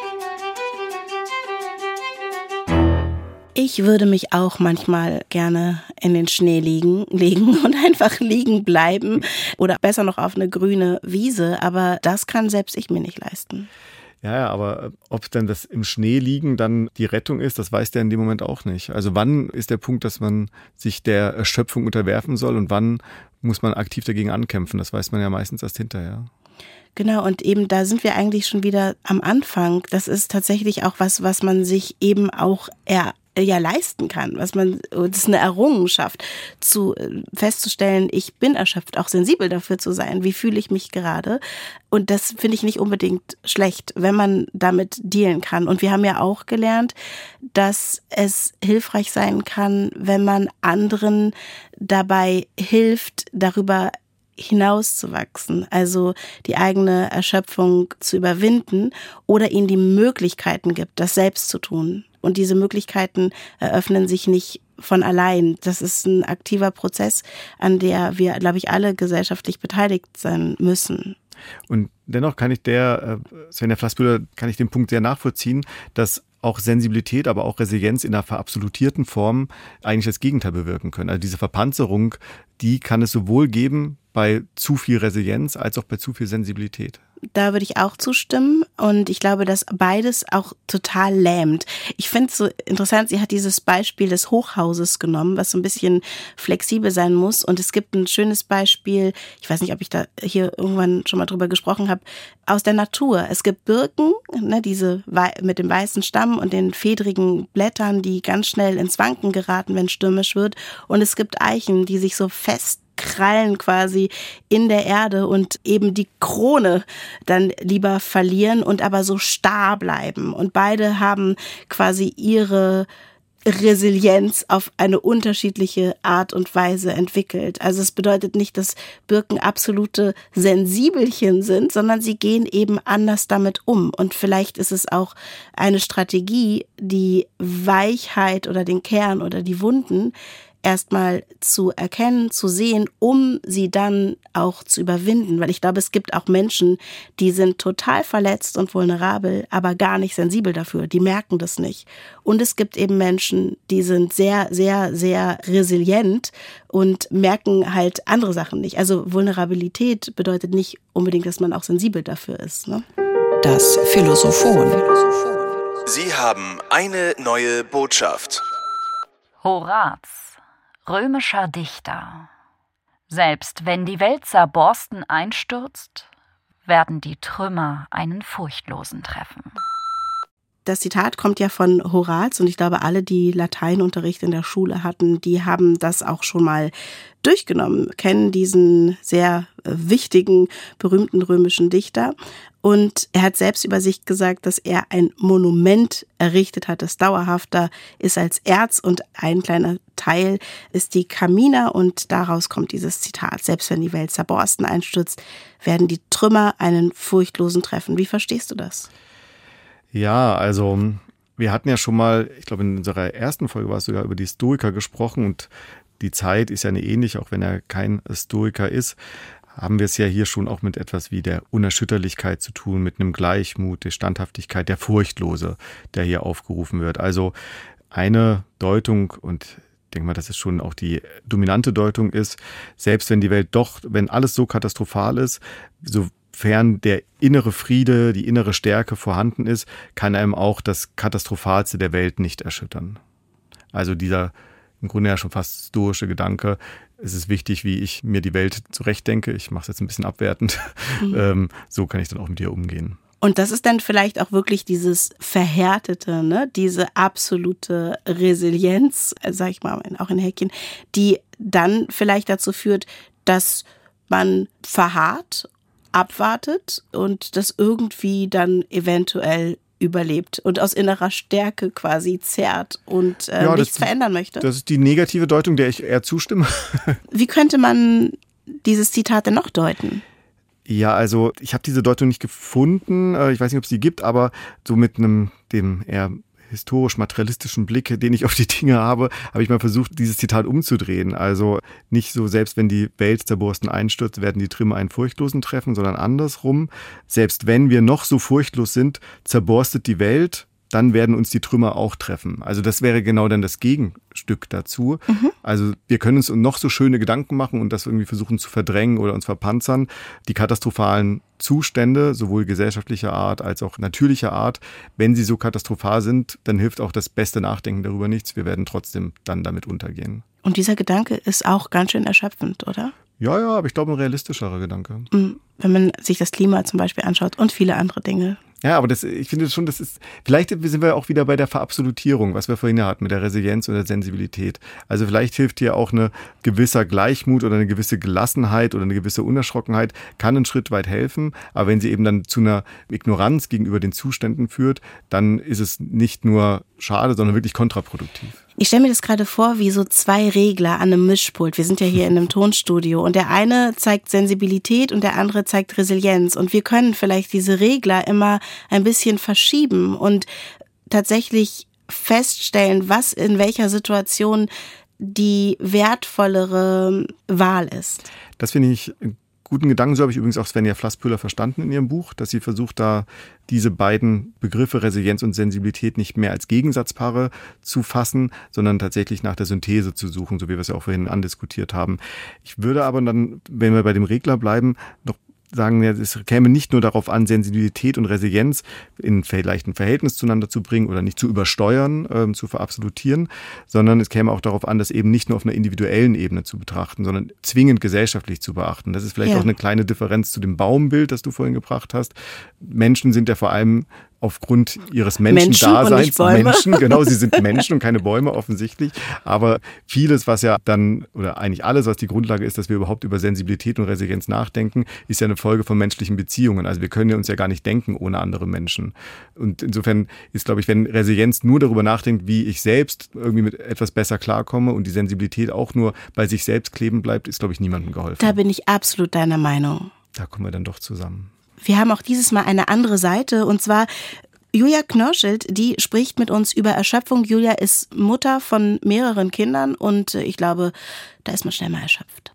B: Ich würde mich auch manchmal gerne in den Schnee liegen, legen und einfach liegen bleiben oder besser noch auf eine grüne Wiese, aber das kann selbst ich mir nicht leisten.
C: Ja, ja, aber ob dann das im Schnee liegen dann die Rettung ist, das weiß der in dem Moment auch nicht. Also wann ist der Punkt, dass man sich der Erschöpfung unterwerfen soll und wann muss man aktiv dagegen ankämpfen? Das weiß man ja meistens erst hinterher.
B: Genau, und eben da sind wir eigentlich schon wieder am Anfang. Das ist tatsächlich auch was, was man sich eben auch eher ja leisten kann, was man, das ist eine Errungenschaft, zu festzustellen, ich bin erschöpft, auch sensibel dafür zu sein, wie fühle ich mich gerade. Und das finde ich nicht unbedingt schlecht, wenn man damit dealen kann. Und wir haben ja auch gelernt, dass es hilfreich sein kann, wenn man anderen dabei hilft, darüber hinauszuwachsen, also die eigene Erschöpfung zu überwinden oder ihnen die Möglichkeiten gibt, das selbst zu tun. Und diese Möglichkeiten eröffnen sich nicht von allein. Das ist ein aktiver Prozess, an der wir, glaube ich, alle gesellschaftlich beteiligt sein müssen.
C: Und dennoch kann ich der, Svenja Flasspöhler, kann ich den Punkt sehr nachvollziehen, dass auch Sensibilität, aber auch Resilienz in einer verabsolutierten Form eigentlich das Gegenteil bewirken können. Also diese Verpanzerung, die kann es sowohl geben bei zu viel Resilienz als auch bei zu viel Sensibilität.
B: Da würde ich auch zustimmen und ich glaube, dass beides auch total lähmt. Ich finde es so interessant, sie hat dieses Beispiel des Hochhauses genommen, was so ein bisschen flexibel sein muss und es gibt ein schönes Beispiel, ich weiß nicht, ob ich da hier irgendwann schon mal drüber gesprochen habe, aus der Natur. Es gibt Birken, ne, diese mit dem weißen Stamm und den fedrigen Blättern, die ganz schnell ins Wanken geraten, wenn es stürmisch wird und es gibt Eichen, die sich so fest krallen quasi in der Erde und eben die Krone dann lieber verlieren und aber so starr bleiben. Und beide haben quasi ihre Resilienz auf eine unterschiedliche Art und Weise entwickelt. Also es bedeutet nicht, dass Birken absolute Sensibelchen sind, sondern sie gehen eben anders damit um. Und vielleicht ist es auch eine Strategie, die Weichheit oder den Kern oder die Wunden erstmal zu erkennen, zu sehen, um sie dann auch zu überwinden. Weil ich glaube, es gibt auch Menschen, die sind total verletzt und vulnerabel, aber gar nicht sensibel dafür. Die merken das nicht. Und es gibt eben Menschen, die sind sehr, sehr, sehr resilient und merken halt andere Sachen nicht. Also Vulnerabilität bedeutet nicht unbedingt, dass man auch sensibel dafür ist, ne?
A: Das Philosophon.
E: Sie haben eine neue Botschaft.
F: Horaz, römischer Dichter. Selbst wenn die Welt zerborsten einstürzt, werden die Trümmer einen Furchtlosen treffen.
B: Das Zitat kommt ja von Horaz und ich glaube, alle, die Lateinunterricht in der Schule hatten, die haben das auch schon mal durchgenommen, kennen diesen sehr wichtigen, berühmten römischen Dichter. Und er hat selbst über sich gesagt, dass er ein Monument errichtet hat, das dauerhafter ist als Erz. Und ein kleiner Teil ist die Camina und daraus kommt dieses Zitat. Selbst wenn die Welt zerborsten einstürzt, werden die Trümmer einen Furchtlosen treffen. Wie verstehst du das?
C: Ja, also wir hatten ja schon mal, ich glaube in unserer ersten Folge war es sogar über die Stoiker gesprochen und die Zeit ist ja eine ähnliche, auch wenn er kein Stoiker ist, haben wir es ja hier schon auch mit etwas wie der Unerschütterlichkeit zu tun, mit einem Gleichmut, der Standhaftigkeit, der Furchtlose, der hier aufgerufen wird. Also eine Deutung, und ich denke mal, dass es schon auch die dominante Deutung ist, selbst wenn die Welt doch, wenn alles so katastrophal ist, sofern der innere Friede, die innere Stärke vorhanden ist, kann einem auch das Katastrophalste der Welt nicht erschüttern. Also dieser im Grunde ja schon fast stoische Gedanke. Es ist wichtig, wie ich mir die Welt zurechtdenke. Ich mache es jetzt ein bisschen abwertend. Mhm. ähm, so kann ich dann auch mit ihr umgehen.
B: Und das ist dann vielleicht auch wirklich dieses Verhärtete, ne? Diese absolute Resilienz, sag ich mal, auch in Häkchen, die dann vielleicht dazu führt, dass man verharrt, abwartet und das irgendwie dann eventuell überlebt und aus innerer Stärke quasi zerrt und äh, ja, nichts das, verändern möchte.
C: Das ist die negative Deutung, der ich eher zustimme.
B: Wie könnte man dieses Zitat denn noch deuten?
C: Ja, also ich habe diese Deutung nicht gefunden. Ich weiß nicht, ob es die gibt, aber so mit einem dem eher historisch-materialistischen Blick, den ich auf die Dinge habe, habe ich mal versucht, dieses Zitat umzudrehen. Also nicht so, selbst wenn die Welt zerborsten einstürzt, werden die Trümmer einen Furchtlosen treffen, sondern andersrum. Selbst wenn wir noch so furchtlos sind, zerborstet die Welt, dann werden uns die Trümmer auch treffen. Also das wäre genau dann das Gegenstück dazu. Mhm. Also wir können uns noch so schöne Gedanken machen und das irgendwie versuchen zu verdrängen oder uns verpanzern. Die katastrophalen Zustände, sowohl gesellschaftlicher Art als auch natürlicher Art, wenn sie so katastrophal sind, dann hilft auch das beste Nachdenken darüber nichts. Wir werden trotzdem dann damit untergehen.
B: Und dieser Gedanke ist auch ganz schön erschöpfend, oder?
C: Ja, ja, aber ich glaube, ein realistischerer Gedanke.
B: Wenn man sich das Klima zum Beispiel anschaut und viele andere Dinge.
C: Ja, aber das, ich finde schon, das ist, vielleicht sind wir auch wieder bei der Verabsolutierung, was wir vorhin hatten mit der Resilienz und der Sensibilität. Also vielleicht hilft hier auch eine gewisser Gleichmut oder eine gewisse Gelassenheit oder eine gewisse Unerschrockenheit, kann einen Schritt weit helfen. Aber wenn sie eben dann zu einer Ignoranz gegenüber den Zuständen führt, dann ist es nicht nur schade, sondern wirklich kontraproduktiv.
B: Ich stelle mir das gerade vor, wie so zwei Regler an einem Mischpult. Wir sind ja hier in einem Tonstudio und der eine zeigt Sensibilität und der andere zeigt Resilienz. Und wir können vielleicht diese Regler immer ein bisschen verschieben und tatsächlich feststellen, was in welcher Situation die wertvollere Wahl ist.
C: Das finde ich guten Gedanken. So habe ich übrigens auch Svenja Flasspöhler verstanden in ihrem Buch, dass sie versucht, da diese beiden Begriffe Resilienz und Sensibilität nicht mehr als Gegensatzpaare zu fassen, sondern tatsächlich nach der Synthese zu suchen, so wie wir es ja auch vorhin andiskutiert haben. Ich würde aber dann, wenn wir bei dem Regler bleiben, noch sagen, es käme nicht nur darauf an, Sensibilität und Resilienz in vielleicht ein Verhältnis zueinander zu bringen oder nicht zu übersteuern, ähm, zu verabsolutieren, sondern es käme auch darauf an, das eben nicht nur auf einer individuellen Ebene zu betrachten, sondern zwingend gesellschaftlich zu beachten. Das ist vielleicht ja auch eine kleine Differenz zu dem Baumbild, das du vorhin gebracht hast. Menschen sind ja vor allem aufgrund ihres Menschendaseins Menschen, Menschen, genau, sie sind Menschen und keine Bäume offensichtlich, aber vieles, was ja dann, oder eigentlich alles, was die Grundlage ist, dass wir überhaupt über Sensibilität und Resilienz nachdenken, ist ja eine Folge von menschlichen Beziehungen. Also wir können ja uns ja gar nicht denken ohne andere Menschen. Und insofern ist, glaube ich, wenn Resilienz nur darüber nachdenkt, wie ich selbst irgendwie mit etwas besser klarkomme und die Sensibilität auch nur bei sich selbst kleben bleibt, ist, glaube ich, niemandem geholfen.
B: Da bin ich absolut deiner Meinung.
C: Da kommen wir dann doch zusammen.
B: Wir haben auch dieses Mal eine andere Seite und zwar Julia Knörschild, die spricht mit uns über Erschöpfung. Julia ist Mutter von mehreren Kindern und ich glaube, da ist man schnell mal erschöpft.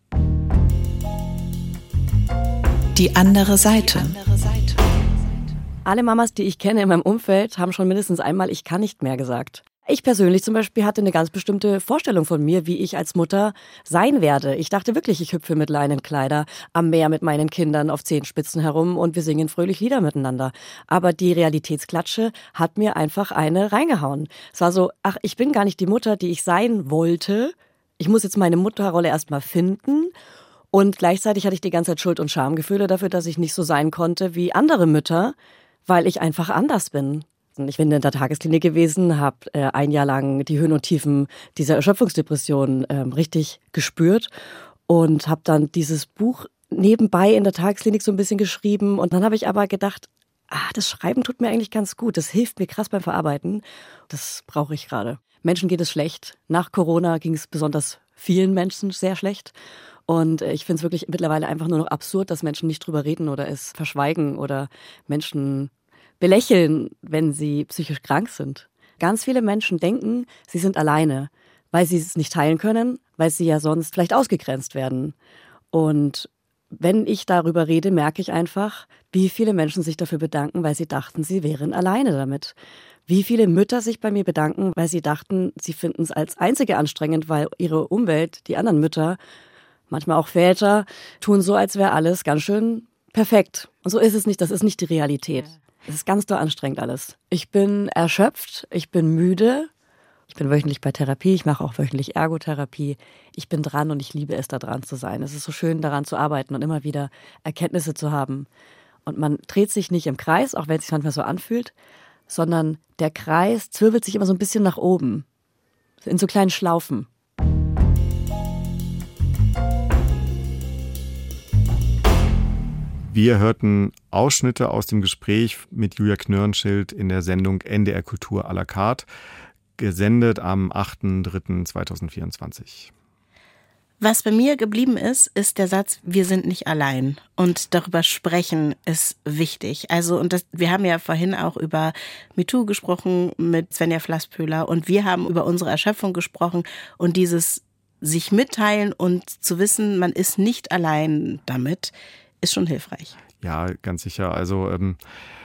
A: Die andere Seite.
G: Alle Mamas, die ich kenne in meinem Umfeld, haben schon mindestens einmal "Ich kann nicht mehr" gesagt. Ich persönlich zum Beispiel hatte eine ganz bestimmte Vorstellung von mir, wie ich als Mutter sein werde. Ich dachte wirklich, ich hüpfe mit Leinenkleider am Meer mit meinen Kindern auf Zehenspitzen herum und wir singen fröhlich Lieder miteinander. Aber die Realitätsklatsche hat mir einfach eine reingehauen. Es war so, ach, ich bin gar nicht die Mutter, die ich sein wollte. Ich muss jetzt meine Mutterrolle erstmal finden. Und gleichzeitig hatte ich die ganze Zeit Schuld- und Schamgefühle dafür, dass ich nicht so sein konnte wie andere Mütter, weil ich einfach anders bin. Ich bin in der Tagesklinik gewesen, habe äh, ein Jahr lang die Höhen und Tiefen dieser Erschöpfungsdepression ähm, richtig gespürt und habe dann dieses Buch nebenbei in der Tagesklinik so ein bisschen geschrieben. Und dann habe ich aber gedacht, ah, das Schreiben tut mir eigentlich ganz gut. Das hilft mir krass beim Verarbeiten. Das brauche ich gerade. Menschen geht es schlecht. Nach Corona ging es besonders vielen Menschen sehr schlecht. Und ich finde es wirklich mittlerweile einfach nur noch absurd, dass Menschen nicht drüber reden oder es verschweigen oder Menschen belächeln, wenn sie psychisch krank sind. Ganz viele Menschen denken, sie sind alleine, weil sie es nicht teilen können, weil sie ja sonst vielleicht ausgegrenzt werden. Und wenn ich darüber rede, merke ich einfach, wie viele Menschen sich dafür bedanken, weil sie dachten, sie wären alleine damit. Wie viele Mütter sich bei mir bedanken, weil sie dachten, sie finden es als Einzige anstrengend, weil ihre Umwelt, die anderen Mütter, manchmal auch Väter, tun so, als wäre alles ganz schön perfekt. Und so ist es nicht, das ist nicht die Realität. Es ist ganz doll anstrengend alles. Ich bin erschöpft, ich bin müde Ich bin wöchentlich bei Therapie, ich mache auch wöchentlich Ergotherapie. Ich bin dran und ich liebe es, da dran zu sein. Es ist so schön, daran zu arbeiten und immer wieder Erkenntnisse zu haben. Und man dreht sich nicht im Kreis, auch wenn es sich manchmal so anfühlt, sondern der Kreis zwirbelt sich immer so ein bisschen nach oben, in so kleinen Schlaufen.
C: Wir hörten Ausschnitte aus dem Gespräch mit Julia Knörnschild in der Sendung N D R Kultur à la carte, gesendet am achter dritter zweitausendvierundzwanzig.
B: Was bei mir geblieben ist, ist der Satz, wir sind nicht allein. Und darüber sprechen ist wichtig. Also, und das, wir haben ja vorhin auch über MeToo gesprochen mit Svenja Flasspöhler und wir haben über unsere Erschöpfung gesprochen und dieses sich mitteilen und zu wissen, man ist nicht allein damit, ist schon hilfreich.
C: Ja, ganz sicher. Also ähm,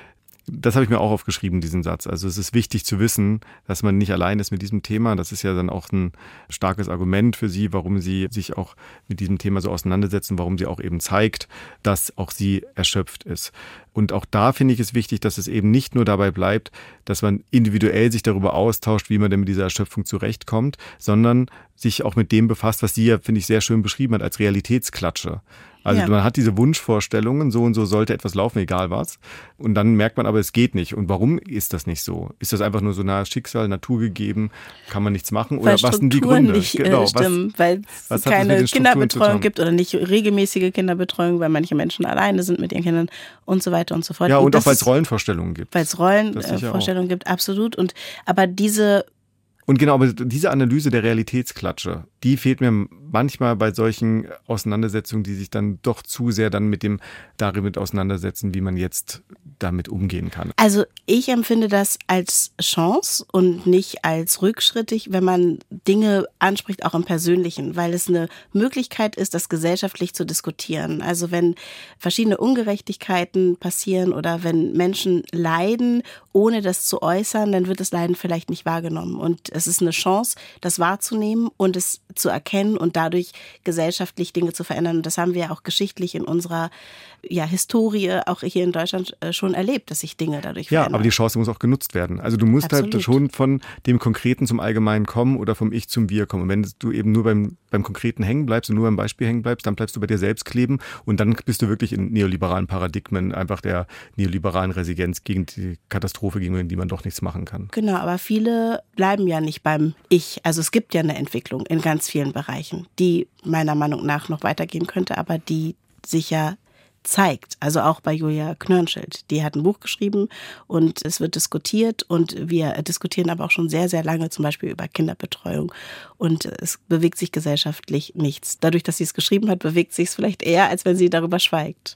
C: das habe ich mir auch aufgeschrieben, diesen Satz. Also es ist wichtig zu wissen, dass man nicht allein ist mit diesem Thema. Das ist ja dann auch ein starkes Argument für sie, warum sie sich auch mit diesem Thema so auseinandersetzen, warum sie auch eben zeigt, dass auch sie erschöpft ist. Und auch da finde ich es wichtig, dass es eben nicht nur dabei bleibt, dass man individuell sich darüber austauscht, wie man denn mit dieser Erschöpfung zurechtkommt, sondern sich auch mit dem befasst, was sie ja, finde ich, sehr schön beschrieben hat, als Realitätsklatsche. Also ja. Man hat diese Wunschvorstellungen, so und so sollte etwas laufen, egal was. Und dann merkt man aber, es geht nicht. Und warum ist das nicht so? Ist das einfach nur so nah Schicksal, Natur gegeben? Kann man nichts machen? Oder
B: weil
C: was sind die Gründe?
B: Nicht, genau, stimmen, was, weil es keine Kinderbetreuung gibt oder nicht regelmäßige Kinderbetreuung, weil manche Menschen alleine sind mit ihren Kindern und so weiter und so fort.
C: Ja, und,
B: und
C: auch weil es Rollenvorstellungen gibt.
B: Weil es Rollenvorstellungen gibt, absolut. Und aber diese
C: Und genau, aber diese Analyse der Realitätsklatsche, die fehlt mir manchmal bei solchen Auseinandersetzungen, die sich dann doch zu sehr dann mit dem damit auseinandersetzen, wie man jetzt damit umgehen kann.
B: Also ich empfinde das als Chance und nicht als rückschrittig, wenn man Dinge anspricht, auch im Persönlichen, weil es eine Möglichkeit ist, das gesellschaftlich zu diskutieren. Also wenn verschiedene Ungerechtigkeiten passieren oder wenn Menschen leiden, ohne das zu äußern, dann wird das Leiden vielleicht nicht wahrgenommen. Und es ist eine Chance, das wahrzunehmen und es zu erkennen und dadurch gesellschaftlich Dinge zu verändern. Und das haben wir ja auch geschichtlich in unserer ja, Historie, auch hier in Deutschland, schon erlebt, dass sich Dinge dadurch verändern.
C: Ja, aber die Chance muss auch genutzt werden. Also du musst Absolut. halt schon von dem Konkreten zum Allgemeinen kommen oder vom Ich zum Wir kommen. Und wenn du eben nur beim, beim Konkreten hängen bleibst und nur beim Beispiel hängen bleibst, dann bleibst du bei dir selbst kleben und dann bist du wirklich in neoliberalen Paradigmen, einfach der neoliberalen Resilienz gegen die Katastrophe, gegen die man doch nichts machen kann.
B: Genau, aber viele bleiben ja nicht beim Ich. Also es gibt ja eine Entwicklung in ganz vielen Bereichen, die meiner Meinung nach noch weitergehen könnte, aber die sich ja zeigt. Also auch bei Julia Knörnschild. Die hat ein Buch geschrieben und es wird diskutiert und wir diskutieren aber auch schon sehr, sehr lange zum Beispiel über Kinderbetreuung und es bewegt sich gesellschaftlich nichts. Dadurch, dass sie es geschrieben hat, bewegt sich es vielleicht eher, als wenn sie darüber schweigt.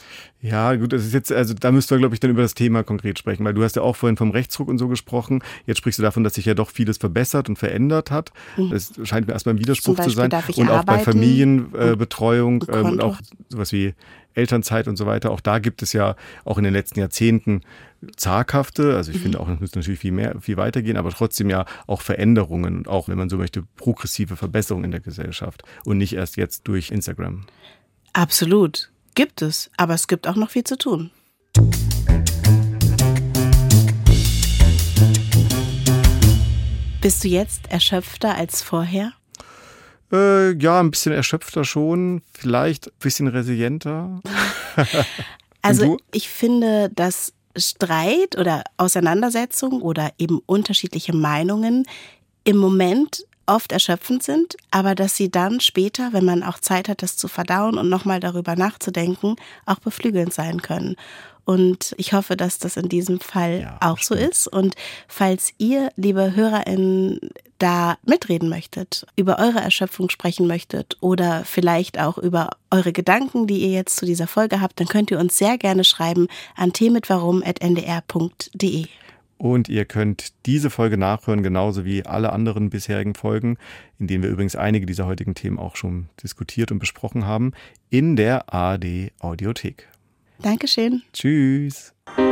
C: Ja, gut, das ist jetzt, also da müssten wir, glaube ich, dann über das Thema konkret sprechen, weil du hast ja auch vorhin vom Rechtsruck und so gesprochen. Jetzt sprichst du davon, dass sich ja doch vieles verbessert und verändert hat. Das scheint mir erstmal ein Widerspruch zu sein. Und auch bei Familienbetreuung und, ähm, und auch sowas wie Elternzeit und so weiter. Auch da gibt es ja auch in den letzten Jahrzehnten zaghafte, also ich mhm. finde auch, es müsste natürlich viel mehr, viel weitergehen, aber trotzdem ja auch Veränderungen und auch, wenn man so möchte, progressive Verbesserungen in der Gesellschaft und nicht erst jetzt durch Instagram.
B: Absolut. Gibt es, aber es gibt auch noch viel zu tun. Bist du jetzt erschöpfter als vorher?
C: Äh, ja, ein bisschen erschöpfter schon, vielleicht ein bisschen resilienter.
B: Also ich finde, dass Streit oder Auseinandersetzung oder eben unterschiedliche Meinungen im Moment oft erschöpfend sind, aber dass sie dann später, wenn man auch Zeit hat, das zu verdauen und nochmal darüber nachzudenken, auch beflügelnd sein können. Und ich hoffe, dass das in diesem Fall ja, auch so ist. Und falls ihr, liebe HörerInnen, da mitreden möchtet, über eure Erschöpfung sprechen möchtet oder vielleicht auch über eure Gedanken, die ihr jetzt zu dieser Folge habt, dann könnt ihr uns sehr gerne schreiben an themitwarum at n d r punkt d e.
C: Und ihr könnt diese Folge nachhören, genauso wie alle anderen bisherigen Folgen, in denen wir übrigens einige dieser heutigen Themen auch schon diskutiert und besprochen haben, in der A R D Audiothek.
B: Dankeschön.
C: Tschüss.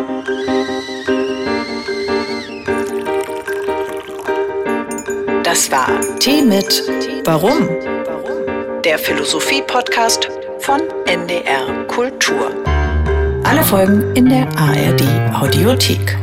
A: Das war Tee mit Warum? Der Philosophie-Podcast von N D R Kultur. Alle Folgen in der A R D Audiothek.